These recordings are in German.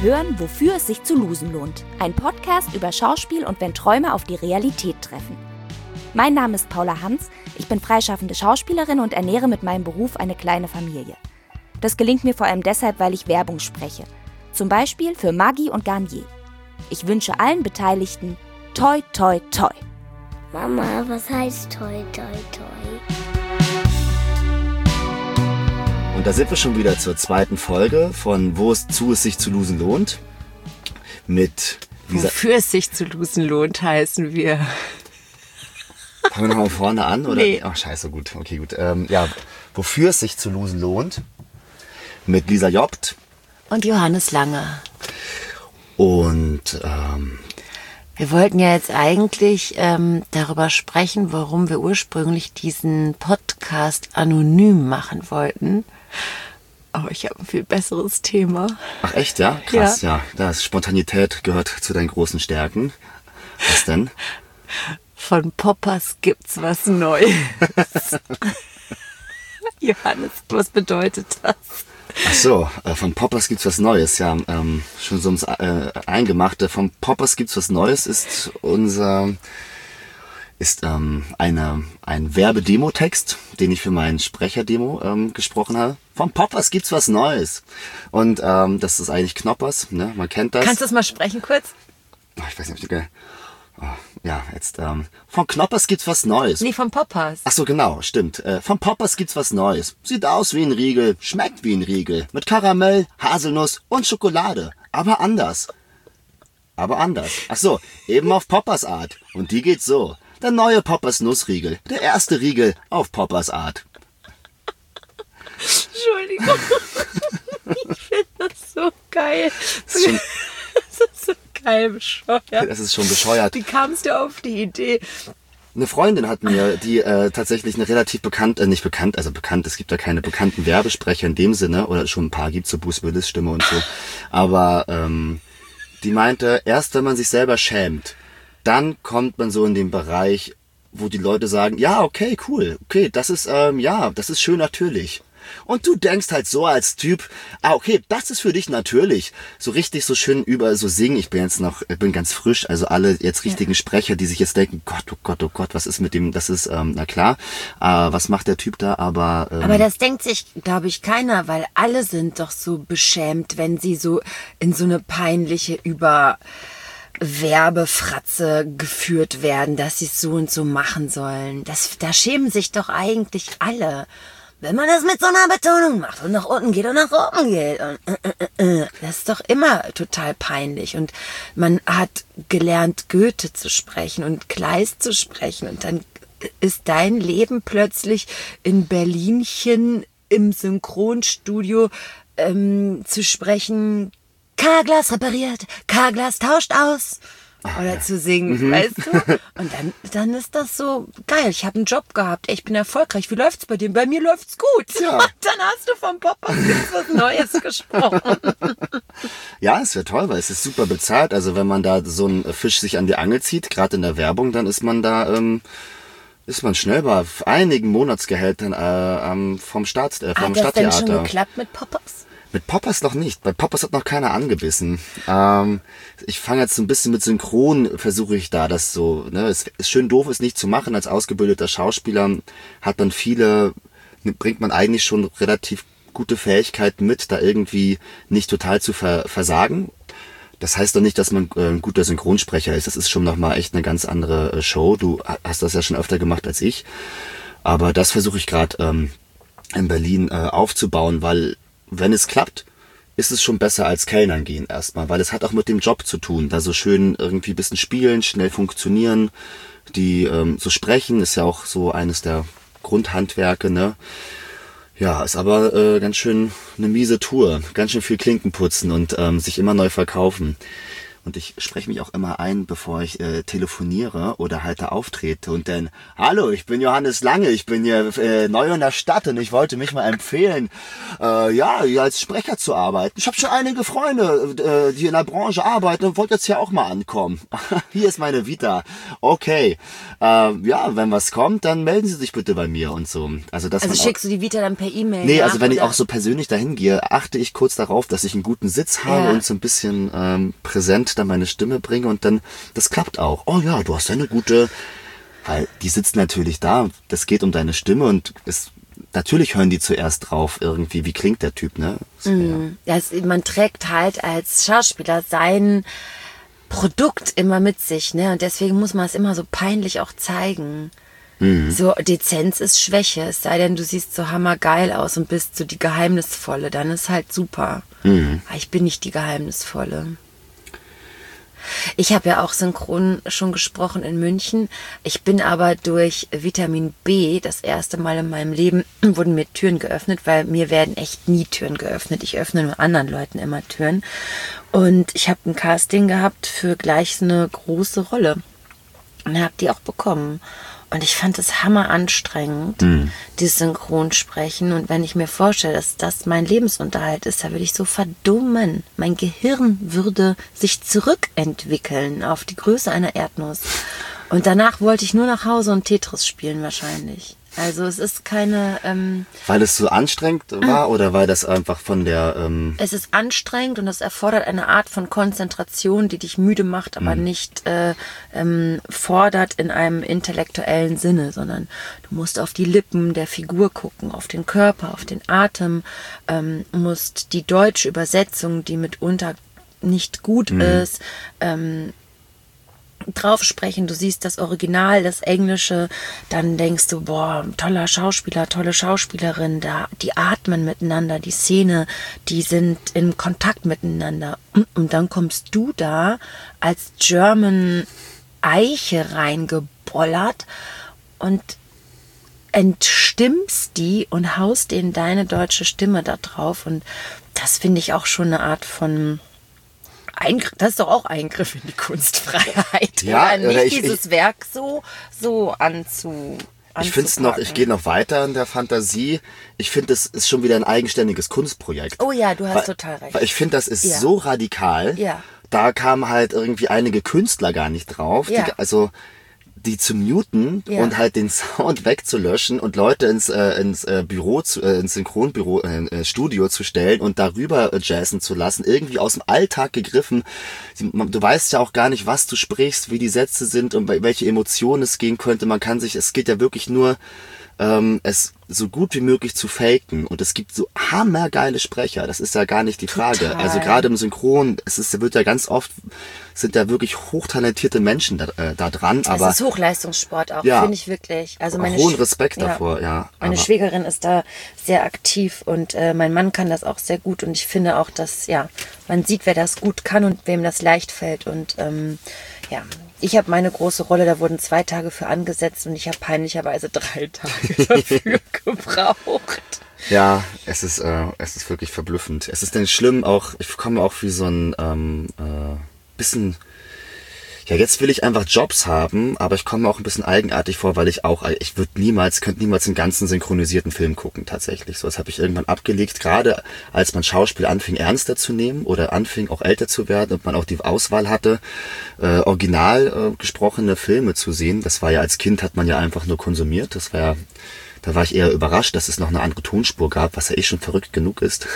hören, wofür es sich zu losen lohnt. Ein Podcast über Schauspiel und wenn Träume auf die Realität treffen. Mein Name ist Paula Hans, ich bin freischaffende Schauspielerin und ernähre mit meinem Beruf eine kleine Familie. Das gelingt mir vor allem deshalb, weil ich Werbung spreche. Zum Beispiel für Maggi und Garnier. Ich wünsche allen Beteiligten toi toi toi. Mama, was heißt toi toi toi? Und da sind wir schon wieder zur zweiten Folge von Wo es sich zu losen lohnt. Mit Wofür es sich zu losen lohnt, heißen wir. Fangen wir nochmal vorne an, oder? Nee. Ach, scheiße, gut. Okay, gut. Wofür es sich zu losen lohnt. Mit Lisa Jobt. Und Johannes Lange. Und wir wollten ja jetzt eigentlich darüber sprechen, warum wir ursprünglich diesen Podcast anonym machen wollten. Aber ich habe ein viel besseres Thema. Ach echt, ja? Krass, ja. Das Spontanität gehört zu deinen großen Stärken. Was denn? Von Poppers gibt's was Neues. Johannes, was bedeutet das? Ach so, von Poppers gibt's was Neues, ja. Schon so ums Eingemachte. Von Poppers gibt's was Neues ist ein Werbedemotext, den ich für meinen Sprecherdemo gesprochen habe. Von Poppers gibt's was Neues. Und das ist eigentlich Knoppers, ne? Man kennt das. Kannst du das mal sprechen kurz? Ich weiß nicht, von Knoppers gibt's was Neues. Nee, von Poppers. Ach so, genau, stimmt. Von Poppers gibt's was Neues. Sieht aus wie ein Riegel, schmeckt wie ein Riegel. Mit Karamell, Haselnuss und Schokolade. Aber anders. Ach so, eben auf Poppers Art. Und die geht so. Der neue Poppers Nussriegel. Der erste Riegel auf Poppers Art. Entschuldigung. Ich finde das so geil. Das ist so geil bescheuert. Das ist schon bescheuert. Wie kamst du auf die Idee? Eine Freundin hat mir, die tatsächlich eine relativ nicht bekannt, also bekannt, es gibt da keine bekannten Werbesprecher in dem Sinne, oder schon ein paar gibt's, so Bruce Willis Stimme und so, aber die meinte, erst wenn man sich selber schämt, dann kommt man so in den Bereich, wo die Leute sagen, ja, okay, cool, okay, das ist, das ist schön natürlich. Und du denkst halt so als Typ, okay, das ist für dich natürlich. So richtig so schön so singen. Ich bin ganz frisch, also alle jetzt richtigen Sprecher, die sich jetzt denken, Gott, oh Gott, oh Gott, was ist mit dem, das ist, na klar, was macht der Typ da, aber... Aber das denkt sich, glaube ich, keiner, weil alle sind doch so beschämt, wenn sie so in so eine peinliche Werbefratze geführt werden, dass sie es so und so machen sollen. Da schämen sich doch eigentlich alle. Wenn man das mit so einer Betonung macht und nach unten geht und nach oben geht. Und, das ist doch immer total peinlich. Und man hat gelernt, Goethe zu sprechen und Kleist zu sprechen. Und dann ist dein Leben plötzlich in Berlinchen im Synchronstudio zu sprechen, K-Glas repariert, K-Glas tauscht aus. Oder zu singen, weißt du? Und dann ist das so geil. Ich habe einen Job gehabt. Ich bin erfolgreich. Wie läuft's bei dir? Bei mir läuft's gut. Ja. Und dann hast du vom Poppers was Neues gesprochen. Ja, es wäre toll, weil es ist super bezahlt. Also wenn man da so einen Fisch sich an die Angel zieht, gerade in der Werbung, dann ist man da, schnell bei einigen Monatsgehältern vom Stadttheater. Hat das denn schon geklappt mit Poppers? Mit Poppers noch nicht. Bei Poppers hat noch keiner angebissen. Ich fange jetzt so ein bisschen mit Synchron, versuche ich da das so, ne, es ist schön doof, es nicht zu machen. Als ausgebildeter Schauspieler bringt man eigentlich schon relativ gute Fähigkeiten mit, da irgendwie nicht total zu versagen. Das heißt doch nicht, dass man ein guter Synchronsprecher ist. Das ist schon nochmal echt eine ganz andere Show. Du hast das ja schon öfter gemacht als ich. Aber das versuche ich gerade in Berlin aufzubauen, weil wenn es klappt, ist es schon besser als Kellnern gehen erstmal, weil es hat auch mit dem Job zu tun, da so schön irgendwie ein bisschen spielen, schnell funktionieren, so sprechen ist ja auch so eines der Grundhandwerke, ne? Ja, ist aber ganz schön eine miese Tour, ganz schön viel Klinken putzen und sich immer neu verkaufen. Und ich spreche mich auch immer ein, bevor ich telefoniere oder halt da auftrete und dann, hallo, ich bin Johannes Lange, ich bin hier neu in der Stadt und ich wollte mich mal empfehlen, hier als Sprecher zu arbeiten. Ich habe schon einige Freunde, die in der Branche arbeiten und wollte jetzt hier auch mal ankommen. Hier ist meine Vita. Okay, wenn was kommt, dann melden Sie sich bitte bei mir und so. Also schickst du die Vita dann per E-Mail? Nee, also wenn ich auch so persönlich dahin gehe, achte ich kurz darauf, dass ich einen guten Sitz habe und so ein bisschen präsent dann meine Stimme bringe und dann, das klappt auch. Oh ja, du hast eine gute, weil die sitzt natürlich da, das geht um deine Stimme und natürlich hören die zuerst drauf irgendwie, wie klingt der Typ, ne? Man trägt halt als Schauspieler sein Produkt immer mit sich, ne? Und deswegen muss man es immer so peinlich auch zeigen. So, Dezenz ist Schwäche, es sei denn, du siehst so hammergeil aus und bist so die Geheimnisvolle, dann ist halt super. Aber ich bin nicht die Geheimnisvolle. Ich habe ja auch synchron schon gesprochen in München. Ich bin aber durch Vitamin B das erste Mal in meinem Leben wurden mir Türen geöffnet, weil mir werden echt nie Türen geöffnet. Ich öffne nur anderen Leuten immer Türen. Und ich habe ein Casting gehabt für gleich so eine große Rolle und habe die auch bekommen. Und ich fand es hammer anstrengend, dieses Synchronsprechen. Und wenn ich mir vorstelle, dass das mein Lebensunterhalt ist, da würde ich so verdummen. Mein Gehirn würde sich zurückentwickeln auf die Größe einer Erdnuss. Und danach wollte ich nur nach Hause und Tetris spielen wahrscheinlich. Also es ist keine... weil es so anstrengend war oder weil das einfach von der... Es ist anstrengend und es erfordert eine Art von Konzentration, die dich müde macht, aber nicht fordert in einem intellektuellen Sinne, sondern du musst auf die Lippen der Figur gucken, auf den Körper, auf den Atem, musst die deutsche Übersetzung, die mitunter nicht gut ist, drauf sprechen, du siehst das Original, das Englische, dann denkst du, boah, toller Schauspieler, tolle Schauspielerin, die atmen miteinander, die Szene, die sind in Kontakt miteinander. Und dann kommst du da als German Eiche reingebollert und entstimmst die und haust denen deine deutsche Stimme da drauf. Und das finde ich auch schon eine Art von das ist doch auch Eingriff in die Kunstfreiheit. Ja, oder nicht dieses Werk so ich finde es noch, ich gehe noch weiter in der Fantasie. Ich finde, es ist schon wieder ein eigenständiges Kunstprojekt. Oh ja, du hast total recht. Weil ich finde, das ist so radikal. Ja. Da kamen halt irgendwie einige Künstler gar nicht drauf. Ja. Die zu muten und halt den Sound wegzulöschen und Leute ins Synchronbüro, Studio zu stellen und darüber jazzen zu lassen, irgendwie aus dem Alltag gegriffen. Du weißt ja auch gar nicht, was du sprichst, wie die Sätze sind und welche Emotionen es gehen könnte. Es geht ja wirklich nur, es so gut wie möglich zu faken. Und es gibt so hammergeile Sprecher. Das ist ja gar nicht die Frage. Total. Also gerade im Synchron, wird ja ganz oft, sind da wirklich hochtalentierte Menschen da dran. Aber es ist Hochleistungssport auch, finde ich wirklich. Also hohen Respekt davor, ja. Meine Schwägerin ist da sehr aktiv und mein Mann kann das auch sehr gut. Und ich finde auch, dass, man sieht, wer das gut kann und wem das leicht fällt. Und ich habe meine große Rolle, da wurden 2 Tage für angesetzt und ich habe peinlicherweise 3 Tage dafür gebraucht. Ja, es ist wirklich verblüffend. Es ist denn schlimm auch, ich komme auch wie so ein bisschen, jetzt will ich einfach Jobs haben, aber ich komme auch ein bisschen eigenartig vor, weil ich könnte niemals einen ganzen synchronisierten Film gucken, tatsächlich. So, das habe ich irgendwann abgelegt, gerade als man Schauspiel anfing ernster zu nehmen oder anfing auch älter zu werden und man auch die Auswahl hatte, original gesprochene Filme zu sehen. Das war ja als Kind, hat man ja einfach nur konsumiert. Da war ich eher überrascht, dass es noch eine andere Tonspur gab, was ja schon verrückt genug ist.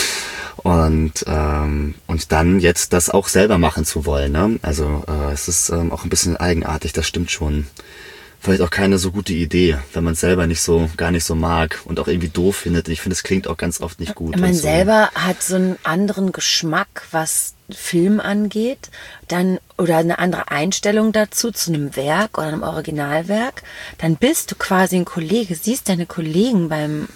Und dann jetzt das auch selber machen zu wollen, ne? Also es ist auch ein bisschen eigenartig, das stimmt schon. Vielleicht auch keine so gute Idee, wenn man es selber gar nicht so mag und auch irgendwie doof findet. Ich finde, es klingt auch ganz oft nicht gut. Man selber hat so einen anderen Geschmack, was Film angeht, oder eine andere Einstellung dazu, zu einem Werk oder einem Originalwerk. Dann bist du quasi ein Kollege, siehst deine Kollegen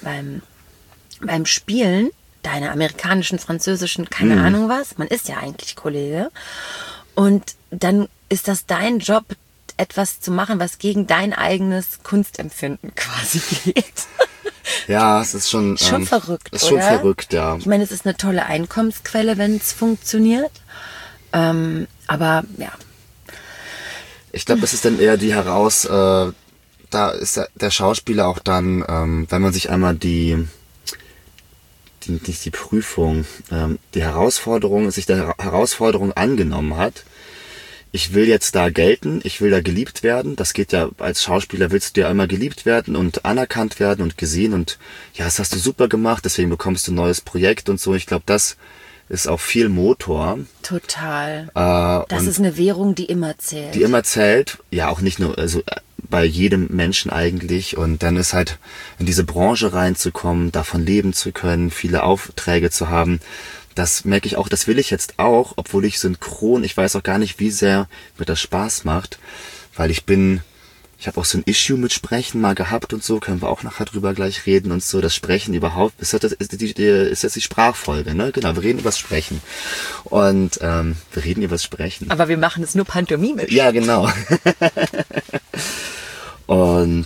beim Spielen, deine amerikanischen, französischen, keine Ahnung was. Man ist ja eigentlich Kollege. Und dann ist das dein Job, etwas zu machen, was gegen dein eigenes Kunstempfinden quasi geht. Ja, es ist schon verrückt, ist schon oder? Verrückt, ja. Ich meine, es ist eine tolle Einkommensquelle, wenn es funktioniert. Aber ja. Ich glaube, das ist dann eher da ist der Schauspieler auch dann, wenn man sich einmal nicht die Prüfung, die Herausforderung, sich der Herausforderung angenommen hat. Ich will jetzt da gelten, ich will da geliebt werden. Das geht ja, als Schauspieler willst du ja immer geliebt werden und anerkannt werden und gesehen und ja, das hast du super gemacht, deswegen bekommst du ein neues Projekt und so. Ich glaube, das ist auch viel Motor. Total. Das ist eine Währung, die immer zählt. Die immer zählt, ja auch nicht nur, also bei jedem Menschen eigentlich. Und dann ist halt in diese Branche reinzukommen, davon leben zu können, viele Aufträge zu haben. Das merke ich auch, das will ich jetzt auch, obwohl ich weiß auch gar nicht, wie sehr mir das Spaß macht, weil ich habe auch so ein Issue mit Sprechen mal gehabt und so, können wir auch nachher drüber gleich reden und so, das Sprechen überhaupt, ist jetzt die Sprachfolge, ne? Genau, wir reden übers Sprechen. Und wir reden übers Sprechen. Aber wir machen es nur pantomimisch. Ja, genau. Und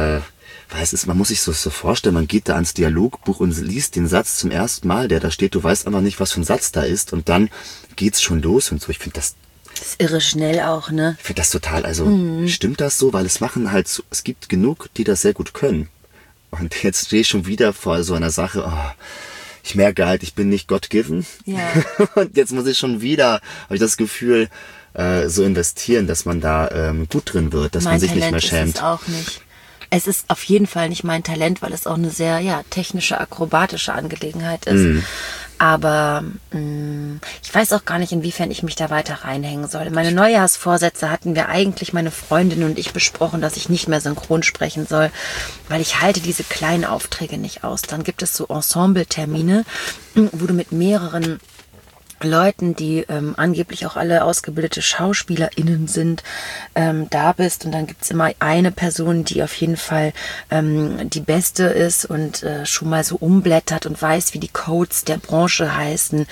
man muss sich so vorstellen, man geht da ans Dialogbuch und liest den Satz zum ersten Mal, der da steht, du weißt aber nicht, was für ein Satz da ist und dann geht's schon los und so. Ich finde das ist irre schnell auch, ne? Ich finde das total, stimmt das so? Weil es gibt genug, die das sehr gut können. Und jetzt stehe ich schon wieder vor so einer Sache, ich merke halt, ich bin nicht God-given. Ja. Und jetzt muss ich schon wieder, habe ich das Gefühl, so investieren, dass man da gut drin wird, dass man sich nicht mehr schämt. Ist es auch nicht. Es ist auf jeden Fall nicht mein Talent, weil es auch eine sehr technische, akrobatische Angelegenheit ist. Aber ich weiß auch gar nicht, inwiefern ich mich da weiter reinhängen soll. Meine Neujahrsvorsätze hatten wir eigentlich, meine Freundin und ich, besprochen, dass ich nicht mehr synchron sprechen soll, weil ich halte diese kleinen Aufträge nicht aus. Dann gibt es so Ensemble-Termine, wo du mit mehreren Leuten, die angeblich auch alle ausgebildete SchauspielerInnen sind, da bist. Und dann gibt's immer eine Person, die auf jeden Fall die Beste ist und schon mal so umblättert und weiß, wie die Codes der Branche heißen.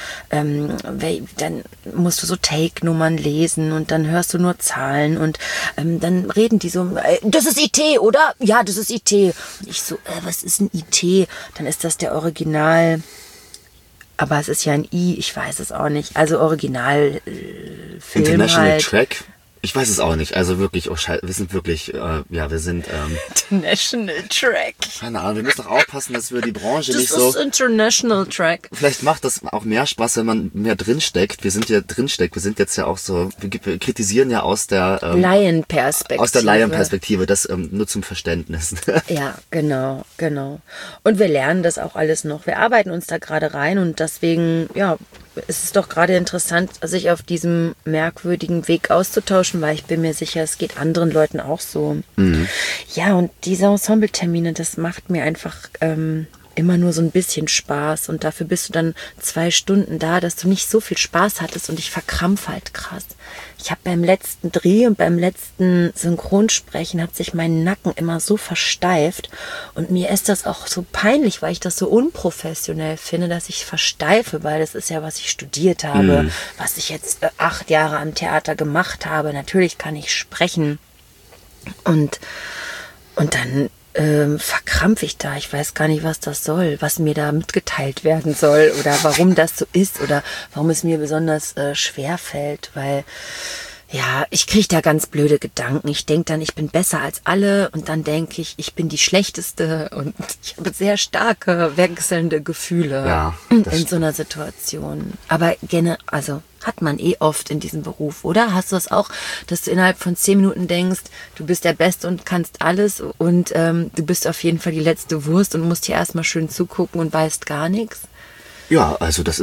Dann musst du so Take-Nummern lesen und dann hörst du nur Zahlen und dann reden die so, das ist IT, oder? Ja, das ist IT. Und ich so, was ist ein IT? Dann ist das der Original... Aber es ist ja ein I, ich weiß es auch nicht. Also Original Film International halt. Track? Ich weiß es auch nicht. Also wirklich, wir sind wirklich, wir sind... International Track. Keine Ahnung, wir müssen doch aufpassen, dass wir die Branche Das nicht so... ist International Track. Vielleicht macht das auch mehr Spaß, wenn man mehr drinsteckt. Wir sind jetzt ja auch so... Wir kritisieren ja aus der... Laienperspektive. Aus der Laienperspektive, das nur zum Verständnis. Ja, genau. Und wir lernen das auch alles noch. Wir arbeiten uns da gerade rein und deswegen, es ist doch gerade interessant, sich auf diesem merkwürdigen Weg auszutauschen, weil ich bin mir sicher, es geht anderen Leuten auch so. Ja, und diese Ensemble-Termine, das macht mir einfach immer nur so ein bisschen Spaß und dafür bist du dann 2 Stunden da, dass du nicht so viel Spaß hattest und ich verkrampfe halt krass. Ich habe beim letzten Dreh und beim letzten Synchronsprechen hat sich mein Nacken immer so versteift und mir ist das auch so peinlich, weil ich das so unprofessionell finde, dass ich versteife, weil das ist ja, was ich studiert habe, was ich jetzt 8 Jahre am Theater gemacht habe. Natürlich kann ich sprechen und dann verkrampfe ich da. Ich weiß gar nicht, was das soll, was mir da mitgeteilt werden soll oder warum das so ist oder warum es mir besonders schwer fällt, weil ich kriege da ganz blöde Gedanken. Ich denke dann, ich bin besser als alle und dann denke ich, ich bin die Schlechteste und ich habe sehr starke wechselnde Gefühle in so einer Situation. Aber hat man oft in diesem Beruf, oder? Hast du das auch, dass du innerhalb von 10 Minuten denkst, du bist der Beste und kannst alles und du bist auf jeden Fall die letzte Wurst und musst hier erstmal schön zugucken und weißt gar nichts? Ja, also das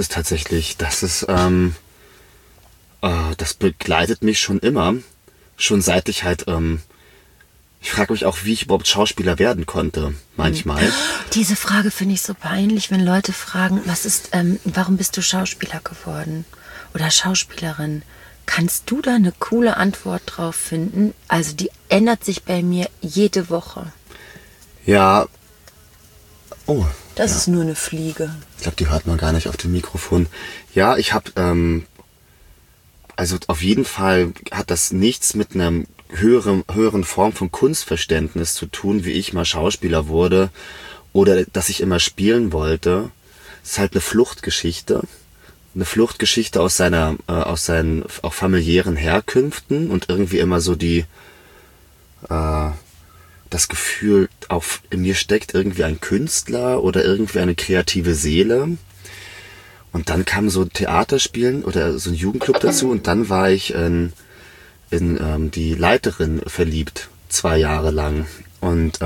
begleitet mich schon immer, schon seit ich halt, ich frage mich auch, wie ich überhaupt Schauspieler werden konnte, manchmal. Diese Frage finde ich so peinlich, wenn Leute fragen, warum bist du Schauspieler geworden? Oder Schauspielerin. Kannst du da eine coole Antwort drauf finden? Also die ändert sich bei mir jede Woche. Ja. Das ist nur eine Fliege. Ich glaube, die hört man gar nicht auf dem Mikrofon. Ja, ich habe, also auf jeden Fall hat das nichts mit einer höheren Form von Kunstverständnis zu tun, wie ich mal Schauspieler wurde oder dass ich immer spielen wollte. Es ist halt eine Fluchtgeschichte. eine Fluchtgeschichte aus seinen auch familiären Herkünften und irgendwie immer so das Gefühl, in mir steckt irgendwie ein Künstler oder irgendwie eine kreative Seele. Und dann kam so ein Theaterspielen oder so ein Jugendclub dazu und dann war ich in die Leiterin verliebt, 2 Jahre lang. Und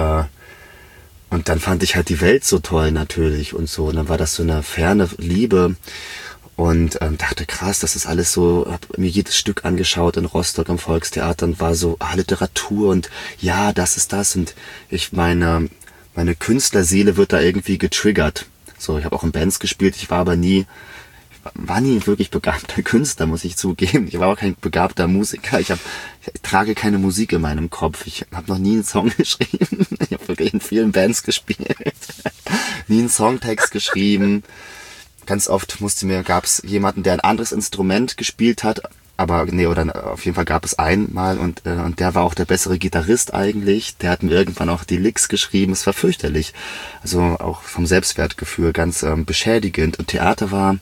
dann fand ich halt die Welt so toll natürlich und so. Und dann war das so eine ferne Liebe und dachte, krass, das ist alles so, hab mir jedes Stück angeschaut in Rostock im Volkstheater und war so, Literatur und ja, das ist das. Und meine Künstlerseele wird da irgendwie getriggert. So, ich habe auch in Bands gespielt, ich war nie ein wirklich begabter Künstler, muss ich zugeben. Ich war auch kein begabter Musiker. Ich trage keine Musik in meinem Kopf. Ich habe noch nie einen Song geschrieben. Ich habe wirklich in vielen Bands gespielt. Nie einen Songtext geschrieben. Ganz oft gab es jemanden, der ein anderes Instrument gespielt hat. Aber auf jeden Fall gab es einmal und der war auch der bessere Gitarrist eigentlich. Der hat mir irgendwann auch die Licks geschrieben. Es war fürchterlich. Also auch vom Selbstwertgefühl ganz beschädigend. Und Theater war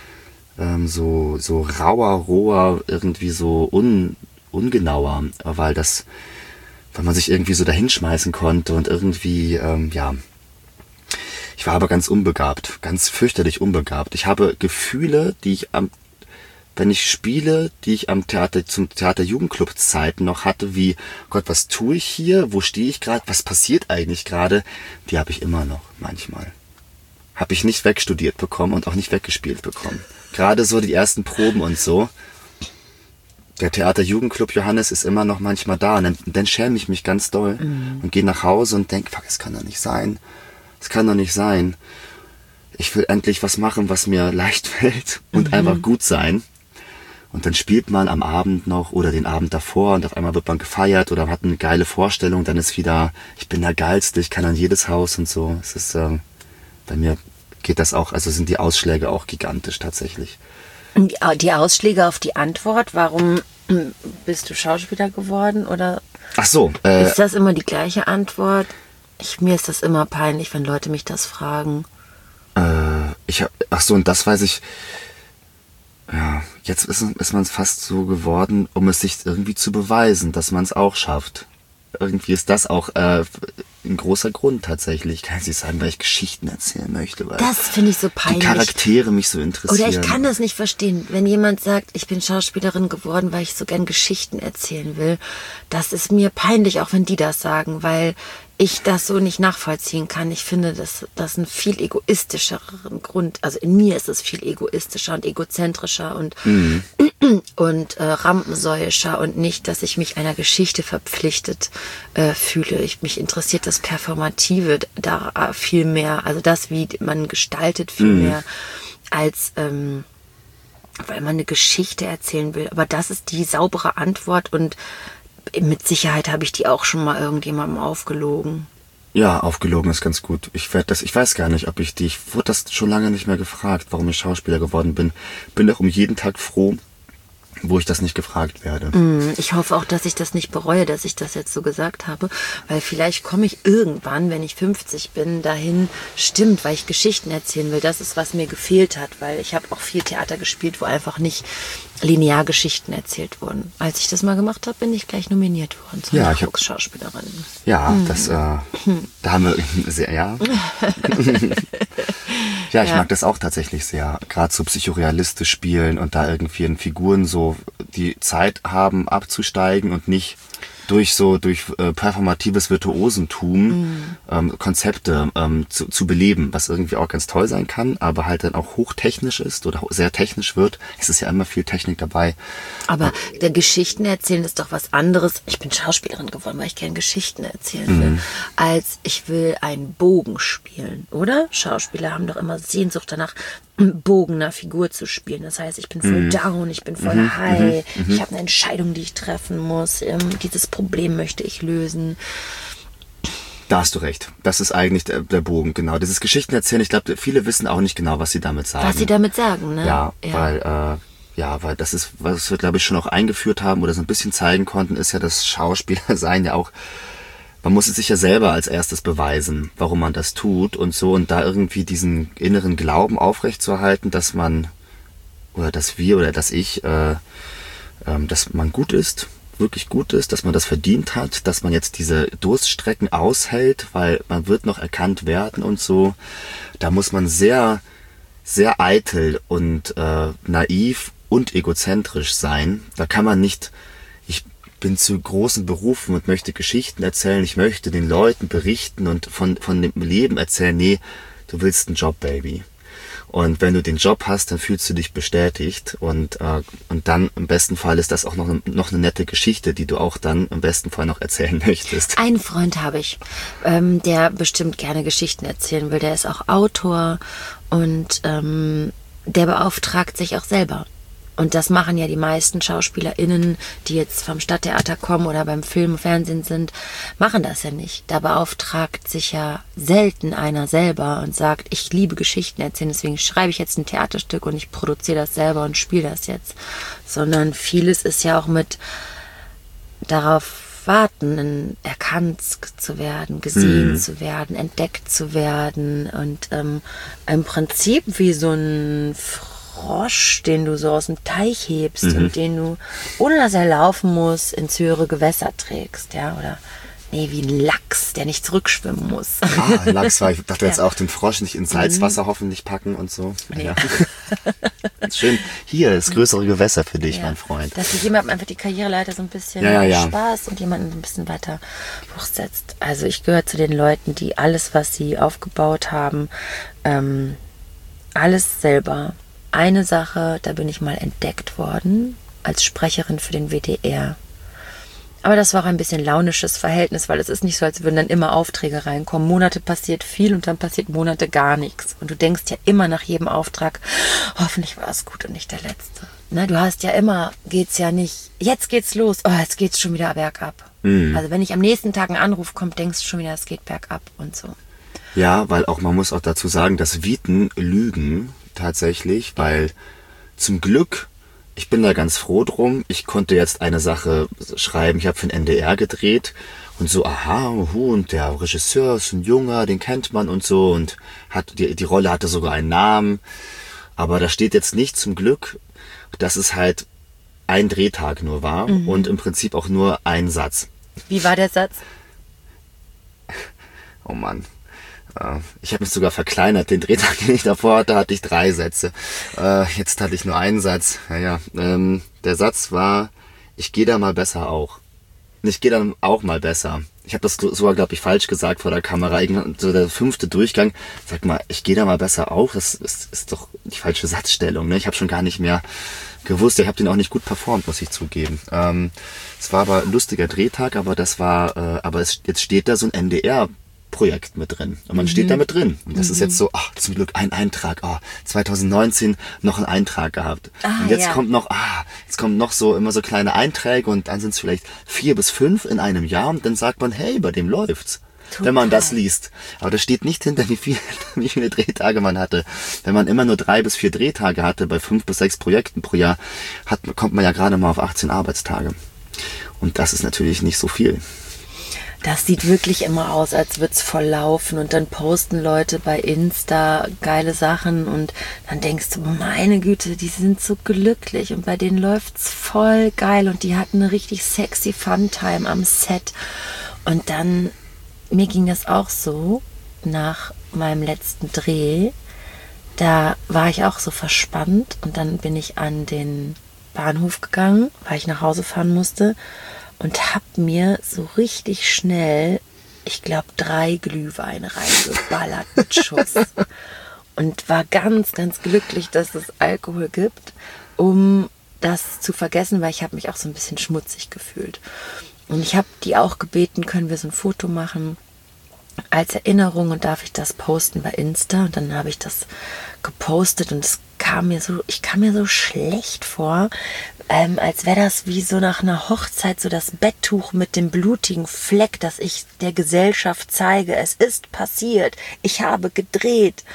so roher, irgendwie so ungenauer, weil man sich irgendwie so dahinschmeißen konnte und irgendwie, ich war aber ganz unbegabt, ganz fürchterlich unbegabt. Ich habe Gefühle, wenn ich spiele, die ich zum Theater-Jugendclub-Zeiten noch hatte, wie, Gott, was tue ich hier? Wo stehe ich gerade? Was passiert eigentlich gerade? Die habe ich immer noch, manchmal. Habe ich nicht wegstudiert bekommen und auch nicht weggespielt bekommen. Gerade so die ersten Proben und so. Der Theater-Jugendclub Johannes ist immer noch manchmal da. Und dann schäme ich mich ganz doll und gehe nach Hause und denke, fuck, es kann doch nicht sein. Es kann doch nicht sein. Ich will endlich was machen, was mir leicht fällt und einfach gut sein. Und dann spielt man am Abend noch oder den Abend davor und auf einmal wird man gefeiert oder hat eine geile Vorstellung. Dann ist wieder, ich bin der Geilste, ich kann an jedes Haus und so. Es ist, bei mir geht das auch, also sind die Ausschläge auch gigantisch tatsächlich. Die Ausschläge auf die Antwort, warum bist du Schauspieler geworden? Oder ach so, ist das immer die gleiche Antwort? Mir ist das immer peinlich, wenn Leute mich das fragen. Und das weiß ich. Ja, jetzt ist man es fast so geworden, um es sich irgendwie zu beweisen, dass man es auch schafft. Irgendwie ist das auch ein großer Grund tatsächlich. Kann ich nicht sagen, weil ich Geschichten erzählen möchte. Weil das finde ich so peinlich. Die Charaktere mich so interessieren. Oder ich kann das nicht verstehen. Wenn jemand sagt, ich bin Schauspielerin geworden, weil ich so gern Geschichten erzählen will, das ist mir peinlich, auch wenn die das sagen, weil ich das so nicht nachvollziehen kann. Ich finde, das einen viel egoistischeren Grund, also in mir ist es viel egoistischer und egozentrischer und rampensäuischer und nicht, dass ich mich einer Geschichte verpflichtet fühle. Mich interessiert das Performative da viel mehr, also das, wie man gestaltet, viel mehr, als weil man eine Geschichte erzählen will. Aber das ist die saubere Antwort und mit Sicherheit habe ich die auch schon mal irgendjemandem aufgelogen. Ja, aufgelogen ist ganz gut. Ich weiß gar nicht, ich wurde das schon lange nicht mehr gefragt, warum ich Schauspieler geworden bin. Bin doch um jeden Tag froh, wo ich das nicht gefragt werde. Ich hoffe auch, dass ich das nicht bereue, dass ich das jetzt so gesagt habe, weil vielleicht komme ich irgendwann, wenn ich 50 bin, dahin, stimmt, weil ich Geschichten erzählen will. Das ist, was mir gefehlt hat, weil ich habe auch viel Theater gespielt, wo einfach nicht linear Geschichten erzählt wurden. Als ich das mal gemacht habe, bin ich gleich nominiert worden zur Nachwuchsschauspielerin. Ja, da haben wir sehr, ja. Ja, ich mag das auch tatsächlich sehr. Gerade so psychorealistisch spielen und da irgendwie in Figuren so die Zeit haben, abzusteigen und nicht durch performatives Virtuosentum Konzepte zu beleben, was irgendwie auch ganz toll sein kann, aber halt dann auch hochtechnisch ist oder sehr technisch wird. Es ist ja immer viel Technik dabei. Aber der Geschichten erzählen ist doch was anderes. Ich bin Schauspielerin geworden, weil ich gerne Geschichten erzählen will, als ich will einen Bogen spielen, oder? Schauspieler haben doch immer Sehnsucht danach, Bogen einer Figur zu spielen. Das heißt, ich bin voll down, ich bin voll high, ich habe eine Entscheidung, die ich treffen muss, dieses Problem möchte ich lösen. Da hast du recht. Das ist eigentlich der Bogen, genau. Dieses Geschichten erzählen, ich glaube, viele wissen auch nicht genau, was sie damit sagen. Was sie damit sagen, ne? Ja. Weil das ist, was wir, glaube ich, schon auch eingeführt haben oder so ein bisschen zeigen konnten, ist ja, dass Schauspieler sein ja auch, man muss es sich ja selber als erstes beweisen, warum man das tut und so und da irgendwie diesen inneren Glauben aufrechtzuerhalten, dass man oder dass wir oder dass ich, dass man gut ist, wirklich gut ist, dass man das verdient hat, dass man jetzt diese Durststrecken aushält, weil man wird noch erkannt werden und so. Da muss man sehr, sehr eitel und naiv und egozentrisch sein. Da kann man nicht, ich bin zu großen Berufen und möchte Geschichten erzählen, ich möchte den Leuten berichten und von dem Leben erzählen. Nee, du willst einen Job, Baby. Und wenn du den Job hast, dann fühlst du dich bestätigt und dann im besten Fall ist das auch noch eine nette Geschichte, die du auch dann im besten Fall noch erzählen möchtest. Einen Freund habe ich, der bestimmt gerne Geschichten erzählen will. Der ist auch Autor und der beauftragt sich auch selber. Und das machen ja die meisten SchauspielerInnen, die jetzt vom Stadttheater kommen oder beim Film und Fernsehen sind, machen das ja nicht. Da beauftragt sich ja selten einer selber und sagt, ich liebe Geschichten erzählen, deswegen schreibe ich jetzt ein Theaterstück und ich produziere das selber und spiele das jetzt. Sondern vieles ist ja auch mit darauf warten, erkannt zu werden, gesehen zu werden, entdeckt zu werden und im Prinzip wie so ein Frosch, den du so aus dem Teich hebst und den du, ohne dass er laufen muss, ins höhere Gewässer trägst, ja, oder nee, wie ein Lachs, der nicht zurückschwimmen muss. Ah, Lachs war, ich dachte jetzt auch den Frosch nicht ins Salzwasser hoffentlich packen und so. Nee. Ja. Schön, hier ist größere Gewässer für dich, mein Freund. Dass sich jemandem einfach die Karriereleiter so ein bisschen Spaß und jemanden ein bisschen weiter hochsetzt. Also ich gehöre zu den Leuten, die alles, was sie aufgebaut haben, alles selber. Eine Sache, da bin ich mal entdeckt worden, als Sprecherin für den WDR. Aber das war auch ein bisschen launisches Verhältnis, weil es ist nicht so, als würden dann immer Aufträge reinkommen. Monate passiert viel und dann passiert Monate gar nichts. Und du denkst ja immer nach jedem Auftrag, hoffentlich war es gut und nicht der letzte. Ne, du hast ja immer, geht's ja nicht, jetzt geht's los, oh, jetzt geht's schon wieder bergab. Also wenn ich am nächsten Tag einen Anruf kommt, denkst du schon wieder, es geht bergab und so. Ja, weil auch, man muss auch dazu sagen, dass Viten lügen tatsächlich, weil zum Glück, ich bin da ganz froh drum, ich konnte jetzt eine Sache schreiben, ich habe für den NDR gedreht und so, und der Regisseur ist ein Junger, den kennt man und so und hat die Rolle hatte sogar einen Namen, aber da steht jetzt nicht zum Glück, dass es halt ein Drehtag nur war und im Prinzip auch nur ein Satz. Wie war der Satz? Oh Mann. Ich habe mich sogar verkleinert. Den Drehtag, den ich davor hatte, hatte ich 3 Sätze. Jetzt hatte ich nur einen Satz. Der Satz war, ich gehe da mal besser auch. Ich gehe dann auch mal besser. Ich habe das sogar, glaube ich, falsch gesagt vor der Kamera. Irgendwann, so der 5. Durchgang. Sag mal, ich gehe da mal besser auch. Das ist doch die falsche Satzstellung. Ne? Ich habe schon gar nicht mehr gewusst. Ich habe den auch nicht gut performt, muss ich zugeben. Es war aber ein lustiger Drehtag, aber jetzt steht da so ein NDR-Projekt mit drin. Und man steht da mit drin. Und das ist jetzt so, zum Glück ein Eintrag. 2019 noch einen Eintrag gehabt. Und jetzt kommt noch so immer so kleine Einträge und dann sind es vielleicht 4 bis 5 in einem Jahr und dann sagt man, hey, bei dem läuft's. Total. Wenn man das liest. Aber da steht nicht hinter, wie viele Drehtage man hatte. Wenn man immer nur 3 bis 4 Drehtage hatte bei 5 bis 6 Projekten pro Jahr, kommt man ja gerade mal auf 18 Arbeitstage. Und das ist natürlich nicht so viel. Das sieht wirklich immer aus, als würde es voll laufen und dann posten Leute bei Insta geile Sachen und dann denkst du, meine Güte, die sind so glücklich und bei denen läuft's voll geil und die hatten eine richtig sexy Fun-Time am Set. Und dann, mir ging das auch so, nach meinem letzten Dreh, da war ich auch so verspannt und dann bin ich an den Bahnhof gegangen, weil ich nach Hause fahren musste. Und hab mir so richtig schnell, ich glaube, 3 Glühweine reingeballert mit Schuss. Und war ganz, ganz glücklich, dass es Alkohol gibt, um das zu vergessen, weil ich habe mich auch so ein bisschen schmutzig gefühlt. Und ich habe die auch gebeten, können wir so ein Foto machen als Erinnerung und darf ich das posten bei Insta? Und dann habe ich das gepostet und ich kam mir so schlecht vor, als wäre das wie so nach einer Hochzeit, so das Betttuch mit dem blutigen Fleck, das ich der Gesellschaft zeige. Es ist passiert. Ich habe gedreht.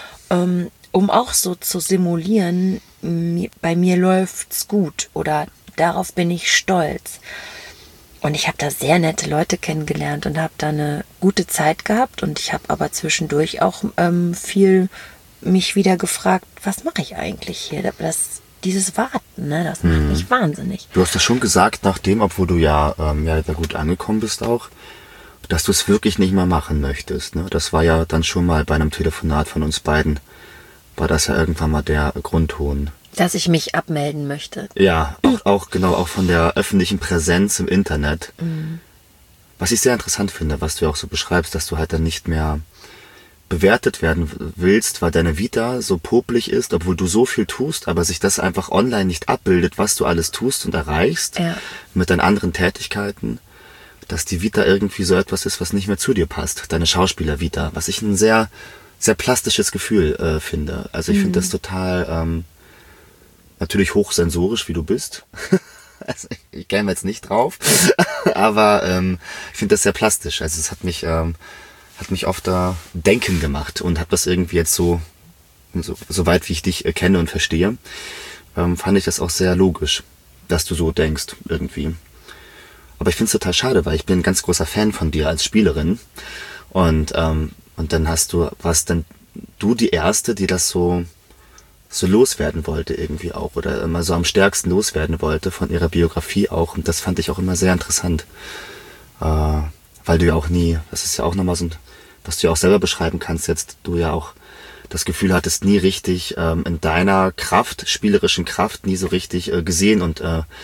Um auch so zu simulieren, bei mir läuft's gut oder darauf bin ich stolz. Und ich habe da sehr nette Leute kennengelernt und habe da eine gute Zeit gehabt. Und ich habe aber zwischendurch auch viel mich wieder gefragt, was mache ich eigentlich hier? Das dieses Warten, ne, das macht mich wahnsinnig. Du hast das schon gesagt, nachdem, obwohl du ja da gut angekommen bist auch, dass du es wirklich nicht mehr machen möchtest. Ne? Das war ja dann schon mal bei einem Telefonat von uns beiden, war das ja irgendwann mal der Grundton. Dass ich mich abmelden möchte. Ja, auch von der öffentlichen Präsenz im Internet. Was ich sehr interessant finde, was du auch so beschreibst, dass du halt dann nicht mehr bewertet werden willst, weil deine Vita so popelig ist, obwohl du so viel tust, aber sich das einfach online nicht abbildet, was du alles tust und erreichst mit deinen anderen Tätigkeiten, dass die Vita irgendwie so etwas ist, was nicht mehr zu dir passt, deine Schauspieler-Vita, was ich ein sehr, sehr plastisches Gefühl finde. Also ich finde das total natürlich hochsensorisch, wie du bist. Also ich käme jetzt nicht drauf, aber ich finde das sehr plastisch. Also es hat mich oft denken gemacht und habe das irgendwie jetzt so weit wie ich dich kenne und verstehe, fand ich das auch sehr logisch, dass du so denkst irgendwie. Aber ich finde es total schade, weil ich bin ein ganz großer Fan von dir als Spielerin und dann warst dann du die Erste, die das so loswerden wollte irgendwie auch oder immer so am stärksten loswerden wollte von ihrer Biografie auch und das fand ich auch immer sehr interessant, weil du ja auch nie, das ist ja auch nochmal so ein, was du ja auch selber beschreiben kannst jetzt, du ja auch das Gefühl hattest, nie richtig in deiner Kraft, spielerischen Kraft, nie so richtig gesehen und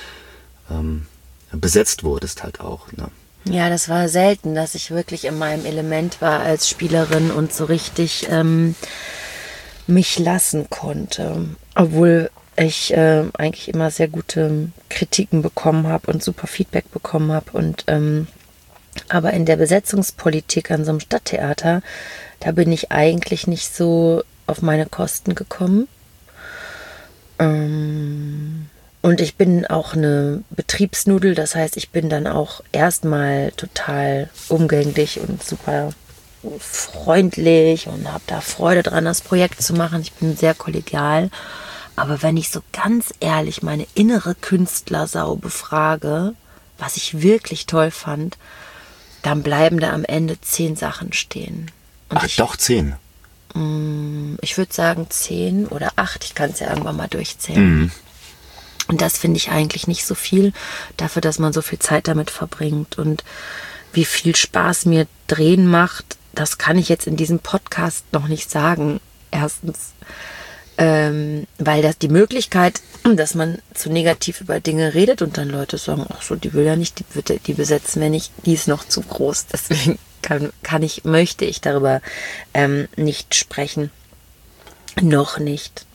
besetzt wurdest halt auch. Ne? Ja, das war selten, dass ich wirklich in meinem Element war als Spielerin und so richtig mich lassen konnte. Obwohl ich eigentlich immer sehr gute Kritiken bekommen habe und super Feedback bekommen habe. Und aber in der Besetzungspolitik an so einem Stadttheater, da bin ich eigentlich nicht so auf meine Kosten gekommen. Und ich bin auch eine Betriebsnudel, das heißt, ich bin dann auch erstmal total umgänglich und super freundlich und habe da Freude dran, das Projekt zu machen. Ich bin sehr kollegial. Aber wenn ich so ganz ehrlich meine innere Künstlersau befrage, was ich wirklich toll fand, dann bleiben da am Ende 10 Sachen stehen. Und doch 10? Ich würde sagen 10 oder 8. Ich kann es ja irgendwann mal durchzählen. Und das finde ich eigentlich nicht so viel dafür, dass man so viel Zeit damit verbringt. Und wie viel Spaß mir Drehen macht, das kann ich jetzt in diesem Podcast noch nicht sagen. Erstens, weil das die Möglichkeit, dass man zu negativ über Dinge redet und dann Leute sagen, ach so, die will ja nicht, die besetzen wir nicht, die ist noch zu groß. Deswegen möchte ich darüber nicht sprechen. Noch nicht.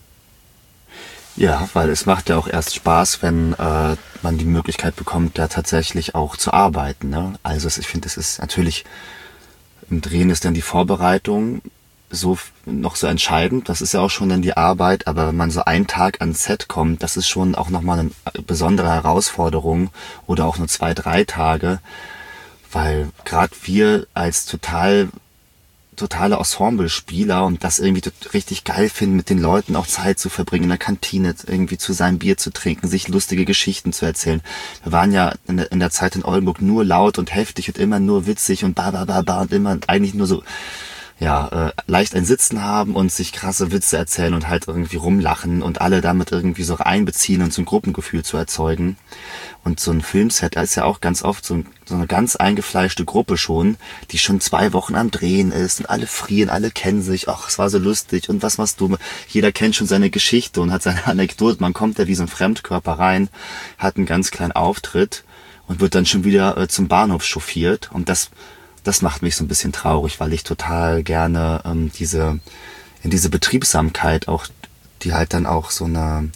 Ja, weil es macht ja auch erst Spaß, wenn man die Möglichkeit bekommt, da tatsächlich auch zu arbeiten. Ne? Also ich finde, es ist natürlich, im Drehen ist dann die Vorbereitung noch so entscheidend. Das ist ja auch schon dann die Arbeit, aber wenn man so einen Tag ans Set kommt, das ist schon auch nochmal eine besondere Herausforderung oder auch nur 2, 3 Tage, weil gerade wir als totale Ensemble-Spieler und das irgendwie richtig geil finden, mit den Leuten auch Zeit zu verbringen, in der Kantine irgendwie zu seinem Bier zu trinken, sich lustige Geschichten zu erzählen. Wir waren ja in der Zeit in Oldenburg nur laut und heftig und immer nur witzig und und immer eigentlich nur so leicht ein Sitzen haben und sich krasse Witze erzählen und halt irgendwie rumlachen und alle damit irgendwie so einbeziehen und so ein Gruppengefühl zu erzeugen. Und so ein Filmset, da ist ja auch ganz oft so eine ganz eingefleischte Gruppe schon, die schon 2 Wochen am Drehen ist und alle frieren, alle kennen sich, ach, es war so lustig und was machst du? Jeder kennt schon seine Geschichte und hat seine Anekdote, man kommt ja wie so ein Fremdkörper rein, hat einen ganz kleinen Auftritt und wird dann schon wieder zum Bahnhof chauffiert und das macht mich so ein bisschen traurig, weil ich total gerne in diese Betriebsamkeit auch, die halt dann auch so eine,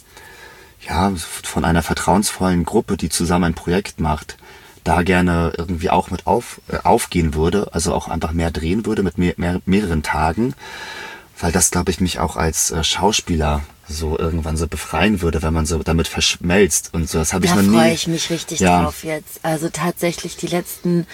von einer vertrauensvollen Gruppe, die zusammen ein Projekt macht, da gerne irgendwie auch mit aufgehen würde, also auch einfach mehr drehen würde mit mehreren Tagen, weil das, glaube ich, mich auch als Schauspieler so irgendwann so befreien würde, wenn man so damit verschmelzt und so. Das habe ich noch nie. Da freue ich mich richtig drauf jetzt. Also tatsächlich die letzten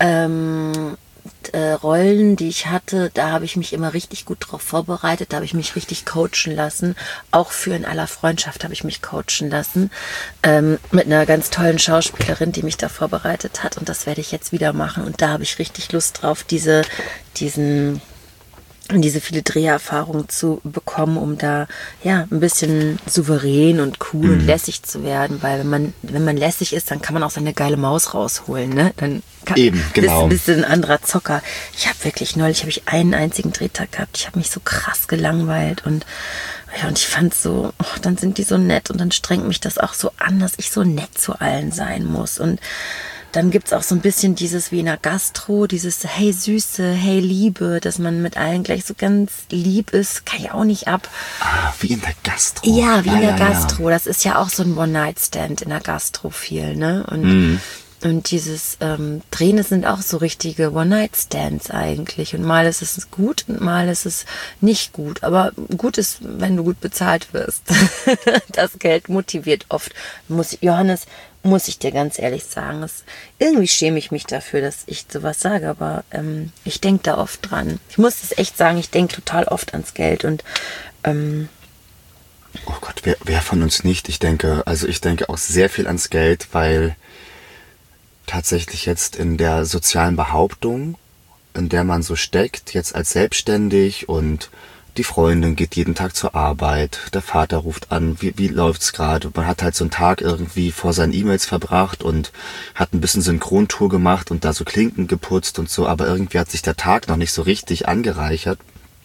Rollen, die ich hatte, da habe ich mich immer richtig gut drauf vorbereitet, da habe ich mich richtig coachen lassen. Auch für In aller Freundschaft habe ich mich coachen lassen. Mit einer ganz tollen Schauspielerin, die mich da vorbereitet hat. Und das werde ich jetzt wieder machen. Und da habe ich richtig Lust drauf, diesen diese viele Dreherfahrung zu bekommen, um da ja ein bisschen souverän und cool und lässig zu werden, weil wenn man lässig ist, dann kann man auch seine geile Maus rausholen, ne? Dann bist du ein anderer Zocker. Ich habe wirklich neulich einen einzigen Drehtag gehabt. Ich habe mich so krass gelangweilt und ich fand so, dann sind die so nett und dann strengt mich das auch so an, dass ich so nett zu allen sein muss. Und dann gibt's auch so ein bisschen dieses wie in der Gastro, dieses hey Süße, hey Liebe, dass man mit allen gleich so ganz lieb ist, kann ich auch nicht ab. Wie in der Gastro. Ja, wie in der Gastro. Das ist ja auch so ein One-Night-Stand in der Gastro viel, ne? Und dieses Drehen, das sind auch so richtige One-Night-Stands eigentlich. Und mal ist es gut und mal ist es nicht gut. Aber gut ist, wenn du gut bezahlt wirst. Das Geld motiviert oft. Johannes, muss ich dir ganz ehrlich sagen, irgendwie schäme ich mich dafür, dass ich sowas sage, aber ich denke da oft dran. Ich muss es echt sagen, ich denke total oft ans Geld und oh Gott, wer von uns nicht? Ich denke auch sehr viel ans Geld, weil tatsächlich jetzt in der sozialen Behauptung, in der man so steckt, jetzt als selbstständig und die Freundin geht jeden Tag zur Arbeit, der Vater ruft an, wie läuft's gerade? Man hat halt so einen Tag irgendwie vor seinen E-Mails verbracht und hat ein bisschen Synchrontour gemacht und da so Klinken geputzt und so, aber irgendwie hat sich der Tag noch nicht so richtig angereichert.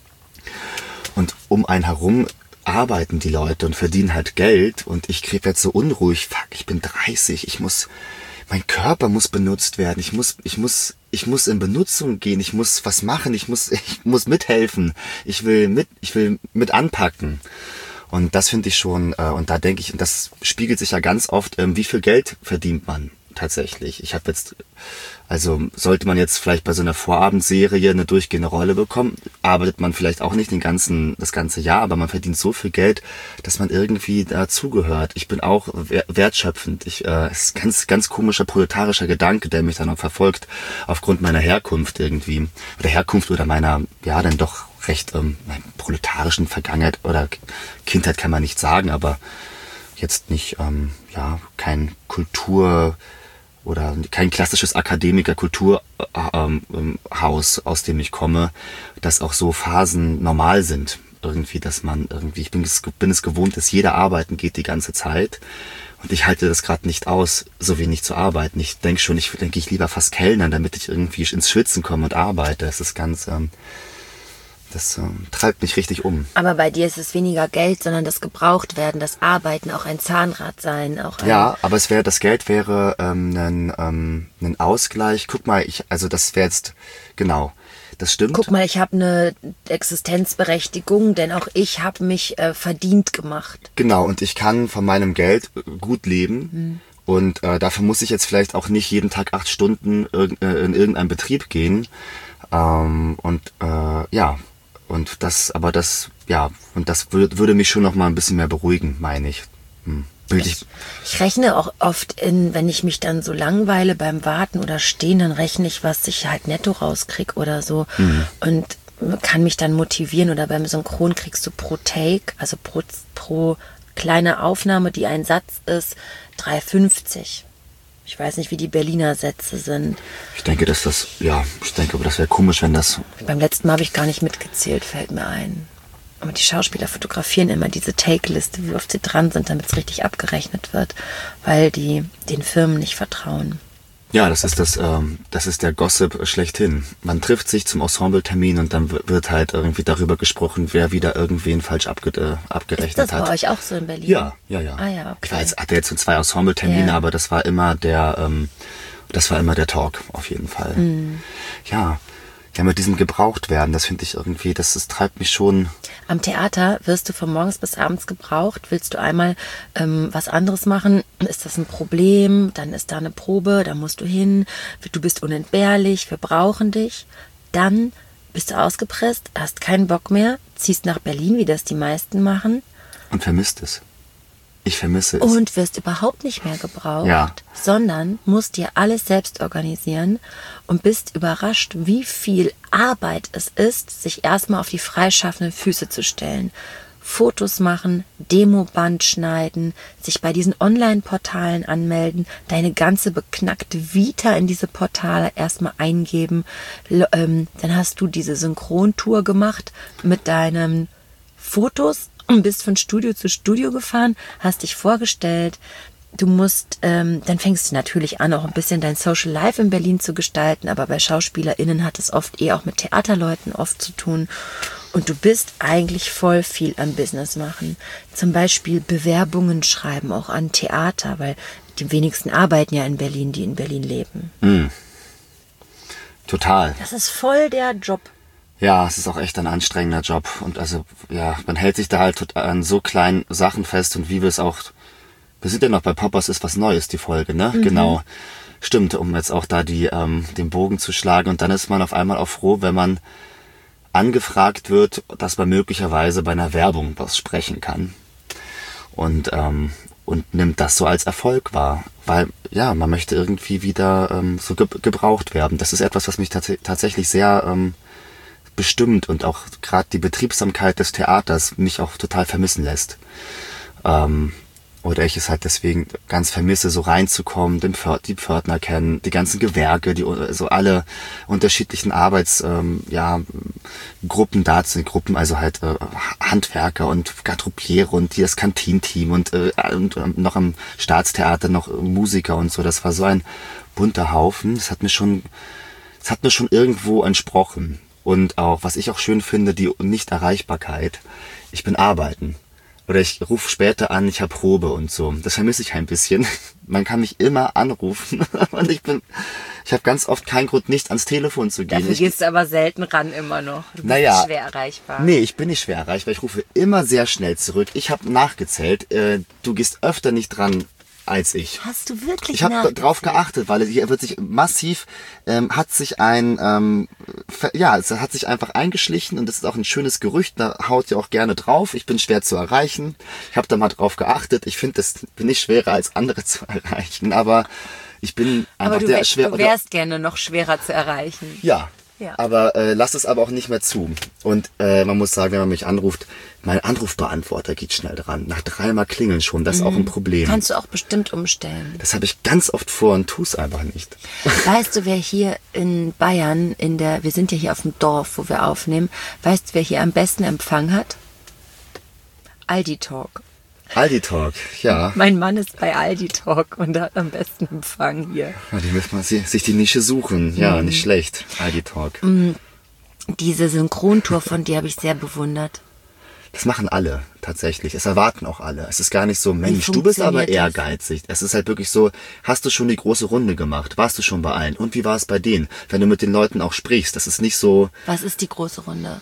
Und um einen herum arbeiten die Leute und verdienen halt Geld und ich krieg jetzt so unruhig, fuck, ich bin 30, mein Körper muss benutzt werden, ich muss in Benutzung gehen, ich muss was machen, ich muss mithelfen, ich will mit anpacken. Und das finde ich schon, und da denke ich, und das spiegelt sich ja ganz oft, wie viel Geld verdient man tatsächlich. Ich habe jetzt, also sollte man jetzt vielleicht bei so einer Vorabendserie eine durchgehende Rolle bekommen, arbeitet man vielleicht auch nicht das ganze Jahr, aber man verdient so viel Geld, dass man irgendwie dazugehört. Ich bin auch wertschöpfend. Es ist ganz, ganz komischer proletarischer Gedanke, der mich dann auch verfolgt, aufgrund meiner Herkunft irgendwie. Oder Herkunft oder meiner, ja, dann doch recht proletarischen Vergangenheit oder Kindheit kann man nicht sagen, aber jetzt nicht, kein Kultur- oder kein klassisches Akademiker-Kulturhaus, aus dem ich komme, dass auch so Phasen normal sind. Irgendwie, dass man irgendwie, ich bin es gewohnt, dass jeder arbeiten geht die ganze Zeit. Und ich halte das gerade nicht aus, so wenig zu arbeiten. Ich denke, ich lieber fast kellnern, damit ich irgendwie ins Schwitzen komme und arbeite. Das ist ganz, das treibt mich richtig um. Aber bei dir ist es weniger Geld, sondern das Gebrauchtwerden, das Arbeiten, auch ein Zahnrad sein. Ja, aber das Geld wäre ein Ausgleich. Guck mal, das wäre jetzt, genau, das stimmt. Guck mal, ich habe eine Existenzberechtigung, denn auch ich habe mich verdient gemacht. Genau, und ich kann von meinem Geld gut leben. Und dafür muss ich jetzt vielleicht auch nicht jeden Tag 8 Stunden in irgendeinen Betrieb gehen. Und das würde mich schon noch mal ein bisschen mehr beruhigen, meine ich. Ich rechne auch oft wenn ich mich dann so langweile beim Warten oder Stehen, dann rechne ich, was ich halt netto rauskrieg oder so. Und kann mich dann motivieren. Oder beim Synchron kriegst du pro Take, also pro kleine Aufnahme, die ein Satz ist, 3,50. Ich weiß nicht, wie die Berliner Sätze sind. Ich denke, aber das wäre komisch, wenn das... Beim letzten Mal habe ich gar nicht mitgezählt, fällt mir ein. Aber die Schauspieler fotografieren immer diese Take-Liste, wie oft sie dran sind, damit es richtig abgerechnet wird, weil die den Firmen nicht vertrauen. Ja, das ist der Gossip schlechthin. Man trifft sich zum Ensembletermin und dann wird halt irgendwie darüber gesprochen, wer wieder irgendwen falsch abgerechnet hat. Ist das bei euch auch so in Berlin? Ja. Ah ja, okay. Ich hatte jetzt so 2 Ensembletermine, aber das war immer der Talk auf jeden Fall. Ja, mit diesem Gebrauchtwerden, das finde ich irgendwie, das treibt mich schon. Am Theater wirst du von morgens bis abends gebraucht. Willst du einmal was anderes machen, ist das ein Problem, dann ist da eine Probe, da musst du hin, du bist unentbehrlich, wir brauchen dich. Dann bist du ausgepresst, hast keinen Bock mehr, ziehst nach Berlin, wie das die meisten machen. Und vermisst es. Ich vermisse es. Und wirst überhaupt nicht mehr gebraucht, sondern musst dir alles selbst organisieren und bist überrascht, wie viel Arbeit es ist, sich erstmal auf die freischaffenden Füße zu stellen. Fotos machen, Demoband schneiden, sich bei diesen Online-Portalen anmelden, deine ganze beknackte Vita in diese Portale erstmal eingeben. Dann hast du diese Synchrontour gemacht mit deinen Fotos und bist von Studio zu Studio gefahren, hast dich vorgestellt. Du musst, dann fängst du natürlich an, auch ein bisschen dein Social Life in Berlin zu gestalten, aber bei SchauspielerInnen hat es oft auch mit Theaterleuten oft zu tun. Und du bist eigentlich voll viel am Business machen. Zum Beispiel Bewerbungen schreiben, auch an Theater, weil die wenigsten arbeiten ja in Berlin, die in Berlin leben. Total. Das ist voll der Job. Ja, es ist auch echt ein anstrengender Job. Und also, ja, man hält sich da halt an so kleinen Sachen fest und wie wir es auch... Wir sind ja noch bei Poppers ist was Neues, die Folge, ne? Genau. Stimmt, um jetzt auch da den Bogen zu schlagen. Und dann ist man auf einmal auch froh, wenn man angefragt wird, dass man möglicherweise bei einer Werbung was sprechen kann. Und nimmt das so als Erfolg wahr. Weil, ja, man möchte irgendwie wieder so gebraucht werden. Das ist etwas, was mich tatsächlich sehr bestimmt und auch gerade die Betriebsamkeit des Theaters mich auch total vermissen lässt. Oder ich es halt deswegen ganz vermisse, so reinzukommen, die Pförtner kennen, die ganzen Gewerke, so alle unterschiedlichen Gruppen da sind, Gruppen, also halt Handwerker und Garderobiere und das Kantinteam und noch am Staatstheater noch Musiker und so. Das war so ein bunter Haufen. Das hat mir schon irgendwo entsprochen. Und auch, was ich auch schön finde, die Nichterreichbarkeit. Ich bin arbeiten. Oder ich rufe später an, ich habe Probe und so. Das vermisse ich ein bisschen. Man kann mich immer anrufen. Und ich habe ganz oft keinen Grund, nicht ans Telefon zu gehen. Dafür gehst du aber selten ran immer noch. Du bist schwer erreichbar. Nee, ich bin nicht schwer erreichbar. Ich rufe immer sehr schnell zurück. Ich habe nachgezählt. Du gehst öfter nicht dran als ich. Hast du wirklich Ich habe drauf geachtet, weil hier wird sich massiv, es hat sich einfach eingeschlichen und das ist auch ein schönes Gerücht, da haut ihr auch gerne drauf. Ich bin schwer zu erreichen. Ich habe da mal drauf geachtet. Ich finde, das bin ich schwerer als andere zu erreichen, aber ich bin einfach der schwer. Du wärst gerne noch schwerer zu erreichen. Ja. Aber lass es aber auch nicht mehr zu. Und man muss sagen, wenn man mich anruft, mein Anrufbeantworter geht schnell dran. Nach 3-mal klingeln schon, das ist auch ein Problem. Kannst du auch bestimmt umstellen. Das habe ich ganz oft vor und tue es einfach nicht. Weißt du, wer hier in Bayern, wir sind ja hier auf dem Dorf, wo wir aufnehmen, weißt du, wer hier am besten Empfang hat? Aldi Talk. Aldi Talk, ja. Mein Mann ist bei Aldi Talk und hat am besten Empfang hier. Ja, die müssen sich die Nische suchen. Ja, nicht schlecht. Aldi Talk. Diese Synchrontour von dir habe ich sehr bewundert. Das machen alle, tatsächlich. Es erwarten auch alle. Es ist gar nicht so, Mensch, du bist aber ehrgeizig. Es ist halt wirklich so, hast du schon die große Runde gemacht? Warst du schon bei allen? Und wie war es bei denen? Wenn du mit den Leuten auch sprichst, das ist nicht so... Was ist die große Runde?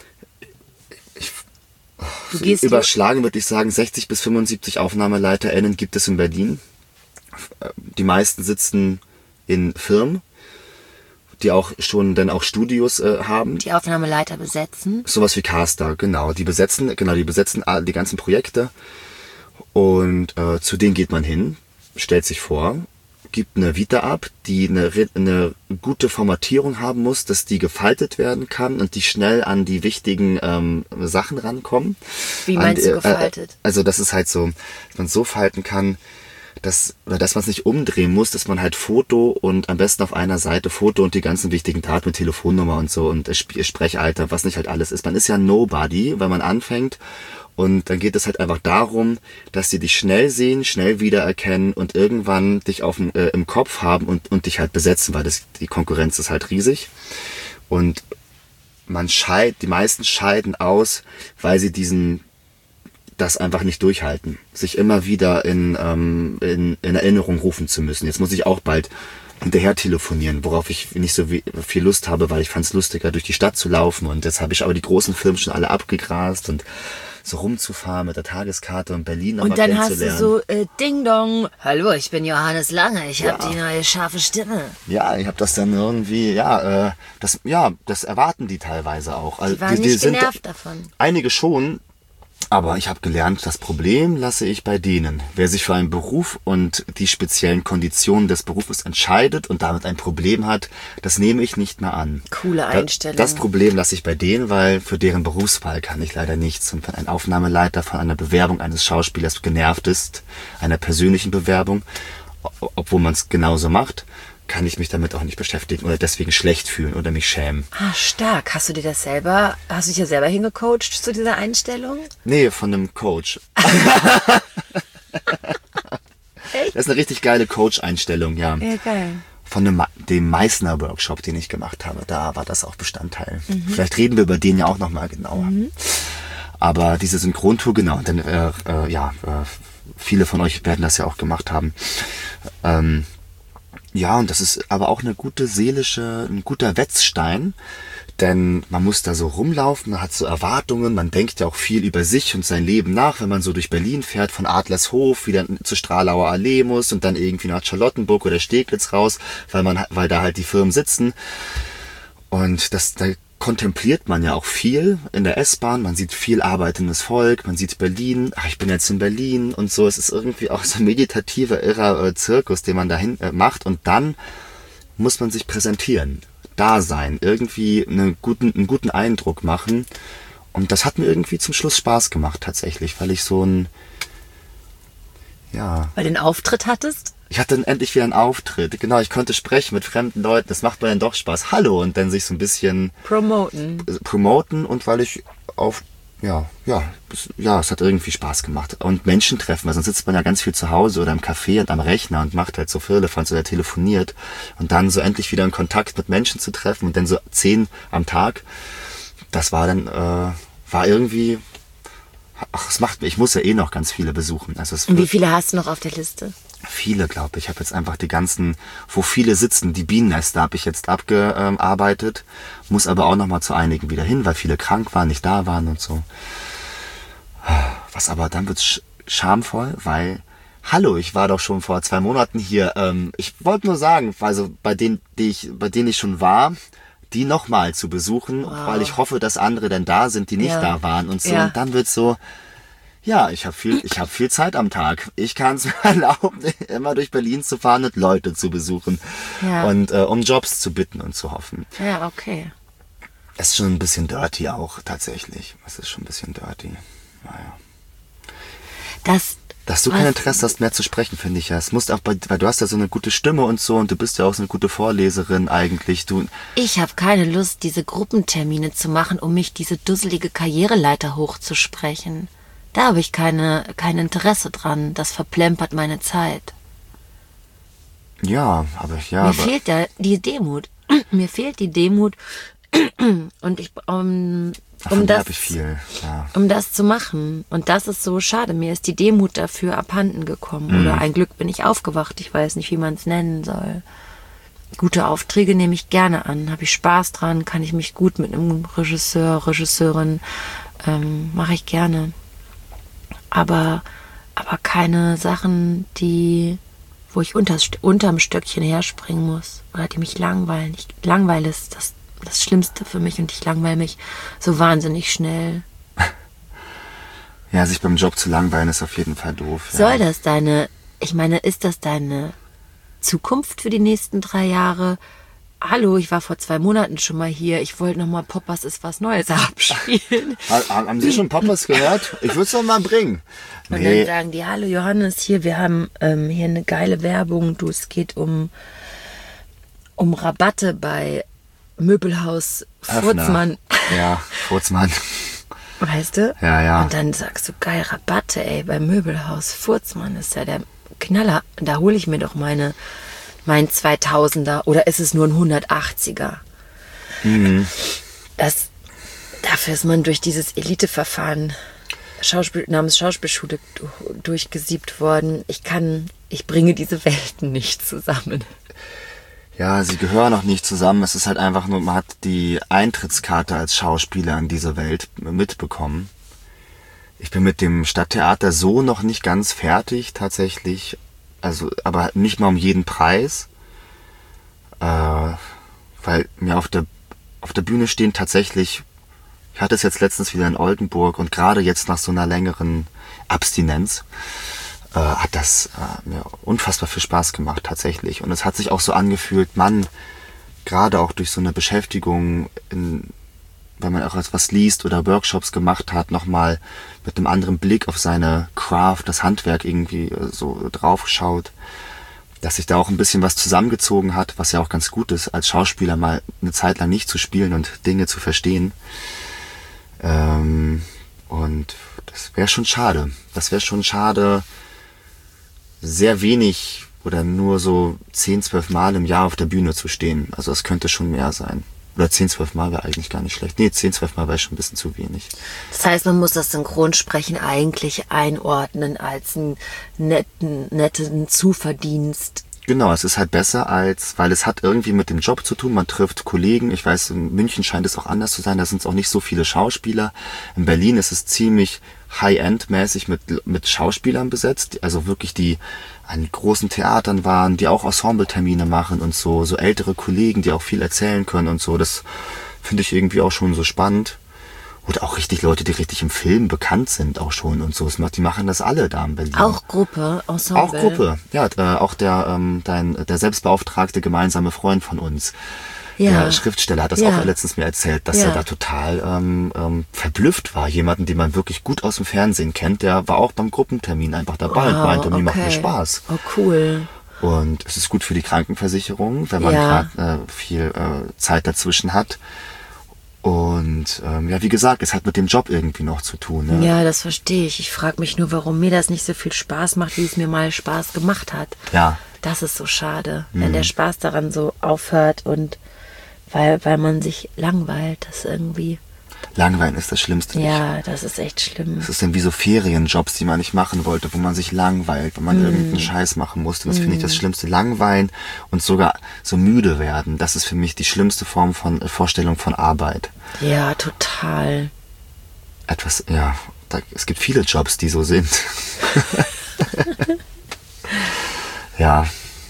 Überschlagen würde ich sagen, 60 bis 75 AufnahmeleiterInnen gibt es in Berlin. Die meisten sitzen in Firmen, die auch schon dann auch Studios haben. Die Aufnahmeleiter besetzen. Sowas wie Caster, genau. Die besetzen die ganzen Projekte. Und zu denen geht man hin, stellt sich vor, gibt eine Vita ab, die eine gute Formatierung haben muss, dass die gefaltet werden kann und die schnell an die wichtigen Sachen rankommen. Wie meinst du gefaltet? Also das ist halt so, dass man so falten kann, dass man es nicht umdrehen muss, dass man halt Foto und am besten auf einer Seite Foto und die ganzen wichtigen Daten mit Telefonnummer und so und Sprechalter, was nicht halt alles ist. Man ist ja Nobody, weil man anfängt. Und dann geht es halt einfach darum, dass sie dich schnell sehen, schnell wiedererkennen und irgendwann dich im Kopf haben und dich halt besetzen, weil die Konkurrenz ist halt riesig. Und die meisten scheiden aus, weil sie das einfach nicht durchhalten, sich immer wieder in Erinnerung rufen zu müssen. Jetzt muss ich auch bald hinterher telefonieren, worauf ich nicht so viel Lust habe, weil ich fand es lustiger, durch die Stadt zu laufen. Und jetzt habe ich aber die großen Filme schon alle abgegrast und so rumzufahren mit der Tageskarte und Berlin nochmal kennenzulernen. Und dann hast du so, Ding Dong, hallo, ich bin Johannes Lange, ich habe die neue scharfe Stimme. Ja, ich habe das dann irgendwie, das erwarten die teilweise auch. Also die waren nicht genervt davon. Einige schon, Aber ich habe gelernt, das Problem lasse ich bei denen. Wer sich für einen Beruf und die speziellen Konditionen des Berufes entscheidet und damit ein Problem hat, das nehme ich nicht mehr an. Coole Einstellung. Das Problem lasse ich bei denen, weil für deren Berufswahl kann ich leider nichts. Und wenn ein Aufnahmeleiter von einer Bewerbung eines Schauspielers genervt ist, einer persönlichen Bewerbung, obwohl man es genauso macht, kann ich mich damit auch nicht beschäftigen oder deswegen schlecht fühlen oder mich schämen. Ah, stark. Hast du dich ja selber hingecoacht zu dieser Einstellung? Nee, von einem Coach. Echt? Das ist eine richtig geile Coach-Einstellung, ja. Ja, geil. Von dem Meißner-Workshop, den ich gemacht habe, da war das auch Bestandteil. Vielleicht reden wir über den ja auch nochmal genauer. Aber diese Synchrontour, genau, denn viele von euch werden das ja auch gemacht haben. Ja, und das ist aber auch ein guter Wetzstein, denn man muss da so rumlaufen, man hat so Erwartungen, man denkt ja auch viel über sich und sein Leben nach, wenn man so durch Berlin fährt, von Adlershof wieder zur Stralauer Allee muss und dann irgendwie nach Charlottenburg oder Steglitz raus, weil da halt die Firmen sitzen. Und da kontempliert man ja auch viel in der S-Bahn, man sieht viel arbeitendes Volk, man sieht Berlin, ich bin jetzt in Berlin und so. Es ist irgendwie auch so ein meditativer, irrer Zirkus, den man dahin macht, und dann muss man sich präsentieren, da sein, irgendwie einen guten Eindruck machen, und das hat mir irgendwie zum Schluss Spaß gemacht tatsächlich, weil ich weil du einen Auftritt hattest? Ich hatte dann endlich wieder einen Auftritt. Genau, ich konnte sprechen mit fremden Leuten. Das macht mir dann doch Spaß. Hallo, und dann sich so ein bisschen promoten, und weil ich es hat irgendwie Spaß gemacht. Und Menschen treffen, weil sonst sitzt man ja ganz viel zu Hause oder im Café und am Rechner und macht halt so Firlefanz oder telefoniert. Und dann so endlich wieder in Kontakt mit Menschen zu treffen und dann so 10 am Tag, das war dann, war irgendwie, ich muss ja eh noch ganz viele besuchen. Also und wie viele hast du noch auf der Liste? Viele, glaube ich. Ich habe jetzt einfach die ganzen, wo viele sitzen, die Bienennester habe ich jetzt abgearbeitet. Muss aber auch nochmal zu einigen wieder hin, weil viele krank waren, nicht da waren und so. Was aber, dann wird's schamvoll, weil, hallo, ich war doch schon vor 2 Monaten hier. Ich wollte nur sagen, also bei denen ich schon war, die nochmal zu besuchen, weil ich hoffe, dass andere dann da sind, die nicht da waren und so. Ja. Und dann wird's so, ja, ich habe viel Zeit am Tag. Ich kann es mir erlauben, immer durch Berlin zu fahren und Leute zu besuchen und um Jobs zu bitten und zu hoffen. Ja, okay. Es ist schon ein bisschen dirty auch, tatsächlich. Es ist schon ein bisschen dirty. Naja. Dass du kein Interesse hast, mehr zu sprechen, finde ich ja. Es muss auch, weil du hast ja so eine gute Stimme und so, und du bist ja auch so eine gute Vorleserin eigentlich. Ich habe keine Lust, diese Gruppentermine zu machen, um mich diese dusselige Karriereleiter hochzusprechen. Da habe ich kein Interesse dran. Das verplempert meine Zeit. Ja, Mir fehlt ja die Demut. Mir fehlt die Demut. Und um das zu machen. Und das ist so schade. Mir ist die Demut dafür abhanden gekommen. Oder ein Glück bin ich aufgewacht. Ich weiß nicht, wie man es nennen soll. Gute Aufträge nehme ich gerne an. Habe ich Spaß dran. Kann ich mich gut mit einem Regisseurin mache ich gerne. Aber keine Sachen, wo ich unterm Stöckchen herspringen muss oder die mich langweilen. Langweile ist das Schlimmste für mich, und ich langweile mich so wahnsinnig schnell. Ja, sich beim Job zu langweilen ist auf jeden Fall doof. Ja. Ist das deine Zukunft für die nächsten 3 Jahre? Hallo, ich war vor 2 Monaten schon mal hier. Ich wollte noch mal Poppers ist was Neues abspielen. Haben Sie schon Poppers gehört? Ich würde es doch mal bringen. Und dann sagen die, hallo Johannes, hier, wir haben hier eine geile Werbung. Es geht um Rabatte bei Möbelhaus Furzmann. Ja, Furzmann. Weißt du? Ja. Und dann sagst du, geil, Rabatte, ey, bei Möbelhaus Furzmann ist ja der Knaller. Da hole ich mir doch mein 2000er, oder ist es nur ein 180er? Dafür ist man durch dieses Eliteverfahren namens Schauspielschule durchgesiebt worden. Ich bringe diese Welten nicht zusammen. Ja, sie gehören auch nicht zusammen. Es ist halt einfach nur, man hat die Eintrittskarte als Schauspieler in diese Welt mitbekommen. Ich bin mit dem Stadttheater so noch nicht ganz fertig, tatsächlich. Also, aber nicht mal um jeden Preis. Weil mir auf der Bühne stehen tatsächlich, Ich hatte es jetzt letztens wieder in Oldenburg und gerade jetzt nach so einer längeren Abstinenz hat das mir unfassbar viel Spaß gemacht tatsächlich. Und es hat sich auch so angefühlt, Mann, gerade auch durch so eine Beschäftigung, wenn man auch etwas liest oder Workshops gemacht hat, nochmal mit einem anderen Blick auf seine Craft, das Handwerk irgendwie so drauf schaut, dass sich da auch ein bisschen was zusammengezogen hat, was ja auch ganz gut ist, als Schauspieler mal eine Zeit lang nicht zu spielen und Dinge zu verstehen. Und das wäre schon schade. Das wäre schon schade, sehr wenig oder nur so 10, 12 Mal im Jahr auf der Bühne zu stehen. Also es könnte schon mehr sein. Oder 10, 12 Mal wäre eigentlich gar nicht schlecht. Nee, 10, 12 Mal wäre schon ein bisschen zu wenig. Das heißt, man muss das Synchronsprechen eigentlich einordnen als einen netten Zuverdienst. Genau, es ist halt besser weil es hat irgendwie mit dem Job zu tun. Man trifft Kollegen. Ich weiß, in München scheint es auch anders zu sein. Da sind es auch nicht so viele Schauspieler. In Berlin ist es ziemlich High-End-mäßig mit Schauspielern besetzt. Also wirklich, die an großen Theatern waren, die auch Ensemble-Termine machen und so ältere Kollegen, die auch viel erzählen können und so. Das finde ich irgendwie auch schon so spannend. Oder auch richtig Leute, die richtig im Film bekannt sind auch schon und so. Die machen das alle da in Berlin. Auch Gruppe, Ensemble. Auch Gruppe, ja. Auch der selbstbeauftragte gemeinsame Freund von uns, der Schriftsteller, hat das auch letztens mir erzählt, dass er da total verblüfft war. Jemanden, den man wirklich gut aus dem Fernsehen kennt, der war auch beim Gruppentermin einfach dabei und meinte, mir macht mir Spaß. Oh, cool. Und es ist gut für die Krankenversicherung, wenn man gerade viel Zeit dazwischen hat. Und wie gesagt, es hat mit dem Job irgendwie noch zu tun. Ne? Ja, das verstehe ich. Ich frage mich nur, warum mir das nicht so viel Spaß macht, wie es mir mal Spaß gemacht hat. Ja. Das ist so schade, wenn der Spaß daran so aufhört und weil man sich langweilt, das irgendwie... Langweilen ist das Schlimmste. Ja, das ist echt schlimm. Das ist dann wie so Ferienjobs, die man nicht machen wollte, wo man sich langweilt, wo man irgendeinen Scheiß machen musste. Das finde ich das Schlimmste. Langweilen und sogar so müde werden. Das ist für mich die schlimmste Form von Vorstellung von Arbeit. Ja, total. Es gibt viele Jobs, die so sind. Ja.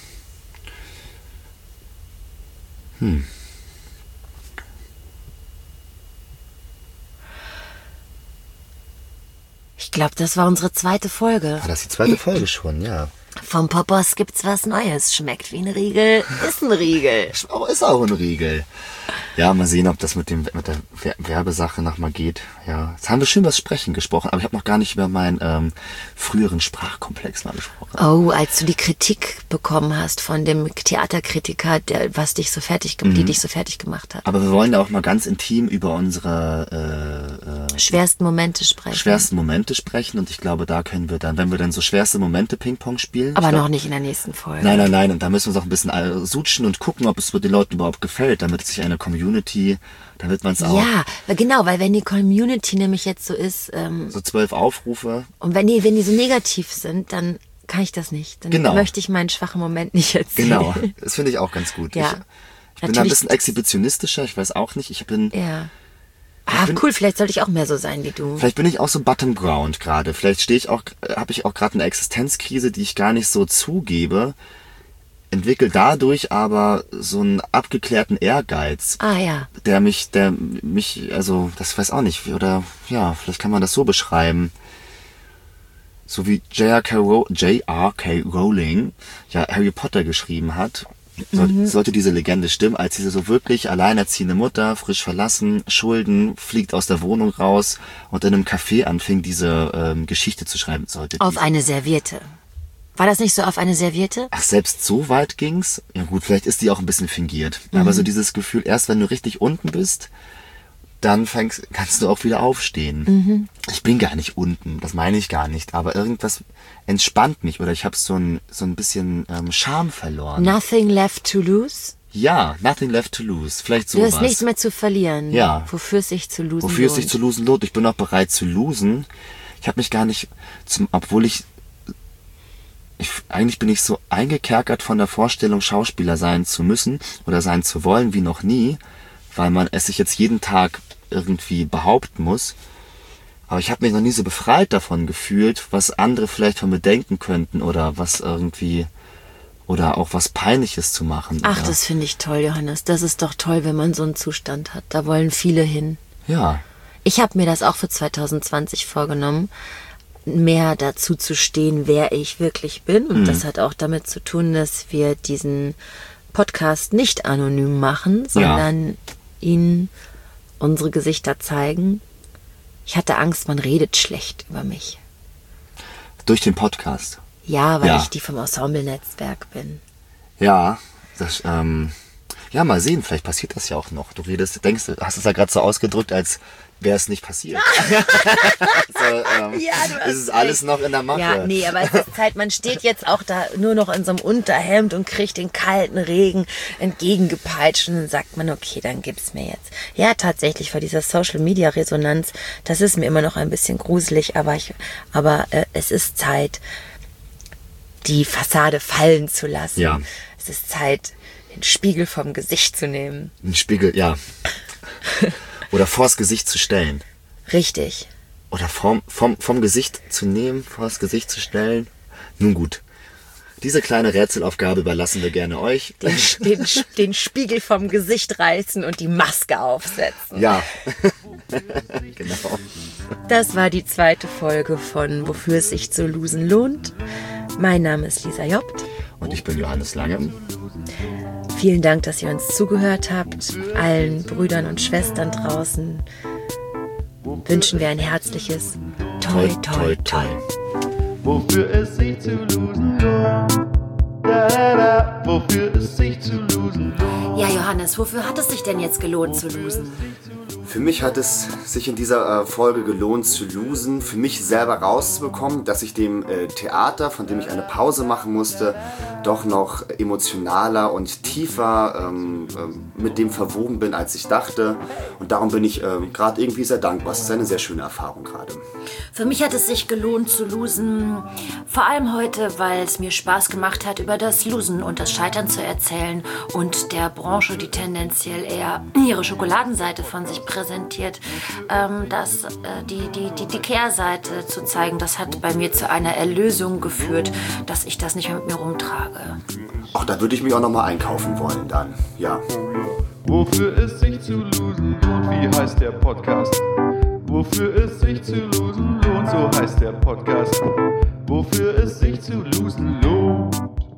Ich glaube, das war unsere zweite Folge. Das ist die zweite Folge schon, ja. Vom Poppers gibt's was Neues. Schmeckt wie ein Riegel, ist ein Riegel. Ist auch ein Riegel. Ja, mal sehen, ob das mit der Werbesache nochmal geht. Ja, jetzt haben wir schön über das Sprechen gesprochen, aber ich habe noch gar nicht über meinen früheren Sprachkomplex mal gesprochen. Oh, als du die Kritik bekommen hast von dem Theaterkritiker, die dich so fertig gemacht hat. Aber wir wollen da auch mal ganz intim über unsere schwersten Momente sprechen. Und ich glaube, da können wir dann, wenn wir dann so schwerste Momente Ping-Pong spielen. Aber noch nicht in der nächsten Folge. Nein. Und da müssen wir uns auch ein bisschen sutschen und gucken, ob es den Leuten überhaupt gefällt, damit sich eine Community, damit man es auch... Ja, genau, weil wenn die Community nämlich jetzt so ist... so 12 Aufrufe. Und wenn die so negativ sind, dann kann ich das nicht. Dann möchte ich meinen schwachen Moment nicht erzählen. Genau, das finde ich auch ganz gut. Ja. Ich bin da ein bisschen exhibitionistischer, ich weiß auch nicht. Ja. Cool, vielleicht sollte ich auch mehr so sein wie du. Vielleicht bin ich auch so bottom ground gerade. Vielleicht habe ich auch gerade eine Existenzkrise, die ich gar nicht so zugebe. Entwickle dadurch aber so einen abgeklärten Ehrgeiz. Der mich, also, das weiß auch nicht, oder, ja, vielleicht kann man das so beschreiben. So wie J.R.K. Rowling ja Harry Potter geschrieben hat. Sollte diese Legende stimmen, als diese so wirklich alleinerziehende Mutter, frisch verlassen, Schulden, fliegt aus der Wohnung raus und in einem Café anfing, diese Geschichte zu schreiben. Auf eine Serviette. War das nicht so auf eine Serviette? Ach, selbst so weit ging's? Ja gut, vielleicht ist die auch ein bisschen fingiert. Aber so dieses Gefühl, erst wenn du richtig unten bist, dann kannst du auch wieder aufstehen. Ich bin gar nicht unten, das meine ich gar nicht, aber irgendwas entspannt mich oder ich habe so ein bisschen Charme verloren. Nothing left to lose? Ja, nothing left to lose, vielleicht sowas. Du hast nichts mehr zu verlieren. Ja. Wofür es sich zu losen lohnt. Wofür es sich zu losen lohnt. Ich bin auch bereit zu losen. Ich habe mich gar nicht, eigentlich bin ich so eingekerkert von der Vorstellung, Schauspieler sein zu müssen oder sein zu wollen wie noch nie, weil man es sich jetzt jeden Tag irgendwie behaupten muss. Aber ich habe mich noch nie so befreit davon gefühlt, was andere vielleicht von mir denken könnten oder was irgendwie, oder auch was Peinliches zu machen. Ach, das finde ich toll, Johannes. Das ist doch toll, wenn man so einen Zustand hat. Da wollen viele hin. Ja. Ich habe mir das auch für 2020 vorgenommen, mehr dazu zu stehen, wer ich wirklich bin. Und das hat auch damit zu tun, dass wir diesen Podcast nicht anonym machen, sondern Ihnen unsere Gesichter zeigen. Ich hatte Angst, man redet schlecht über mich. Durch den Podcast? Ja, weil ich die vom Ensemble-Netzwerk bin. Ja, das, ja, mal sehen, vielleicht passiert das ja auch noch. Du hast es ja gerade so ausgedrückt, als wäre es nicht passiert. Es ist alles noch in der Mache. Ja, nee, aber es ist Zeit, man steht jetzt auch da nur noch in so einem Unterhemd und kriegt den kalten Regen entgegengepeitscht und dann sagt man, okay, dann gib's mir jetzt. Ja, tatsächlich, vor dieser Social-Media-Resonanz, das ist mir immer noch ein bisschen gruselig, aber es ist Zeit, die Fassade fallen zu lassen. Ja. Es ist Zeit, den Spiegel vom Gesicht zu nehmen. Ein Spiegel, ja. Oder vors Gesicht zu stellen. Richtig. Oder vom Gesicht zu nehmen, vors Gesicht zu stellen. Nun gut. Diese kleine Rätselaufgabe überlassen wir gerne euch. Den Spiegel vom Gesicht reißen und die Maske aufsetzen. Ja. Genau. Das war die 2. Folge von Wofür es sich zu losen lohnt. Mein Name ist Lisa Jobt. Und ich bin Johannes Lange. Vielen Dank, dass ihr uns zugehört habt. Allen Brüdern und Schwestern draußen wünschen wir ein herzliches Toi, toi, toi. Wofür es sich zu losen lohnt. Da, da, da. Wofür es sich zu losen lohnt. Ja, Johannes, wofür hat es sich denn jetzt gelohnt zu losen? Für mich hat es sich in dieser Folge gelohnt zu losen, für mich selber rauszubekommen, dass ich dem Theater, von dem ich eine Pause machen musste, doch noch emotionaler und tiefer mit dem verwoben bin, als ich dachte. Und darum bin ich gerade irgendwie sehr dankbar. Es ist eine sehr schöne Erfahrung gerade. Für mich hat es sich gelohnt zu losen, vor allem heute, weil es mir Spaß gemacht hat, über das Losen und das Scheitern zu erzählen und der Branche, die tendenziell eher ihre Schokoladenseite von sich präsentiert, die Kehrseite zu zeigen. Das hat bei mir zu einer Erlösung geführt, dass ich das nicht mehr mit mir rumtrage. Ach, da würde ich mich auch noch mal einkaufen wollen dann, ja. Wofür es sich zu losen lohnt, wie heißt der Podcast? Wofür es sich zu losen lohnt, so heißt der Podcast. Wofür es sich zu losen lohnt.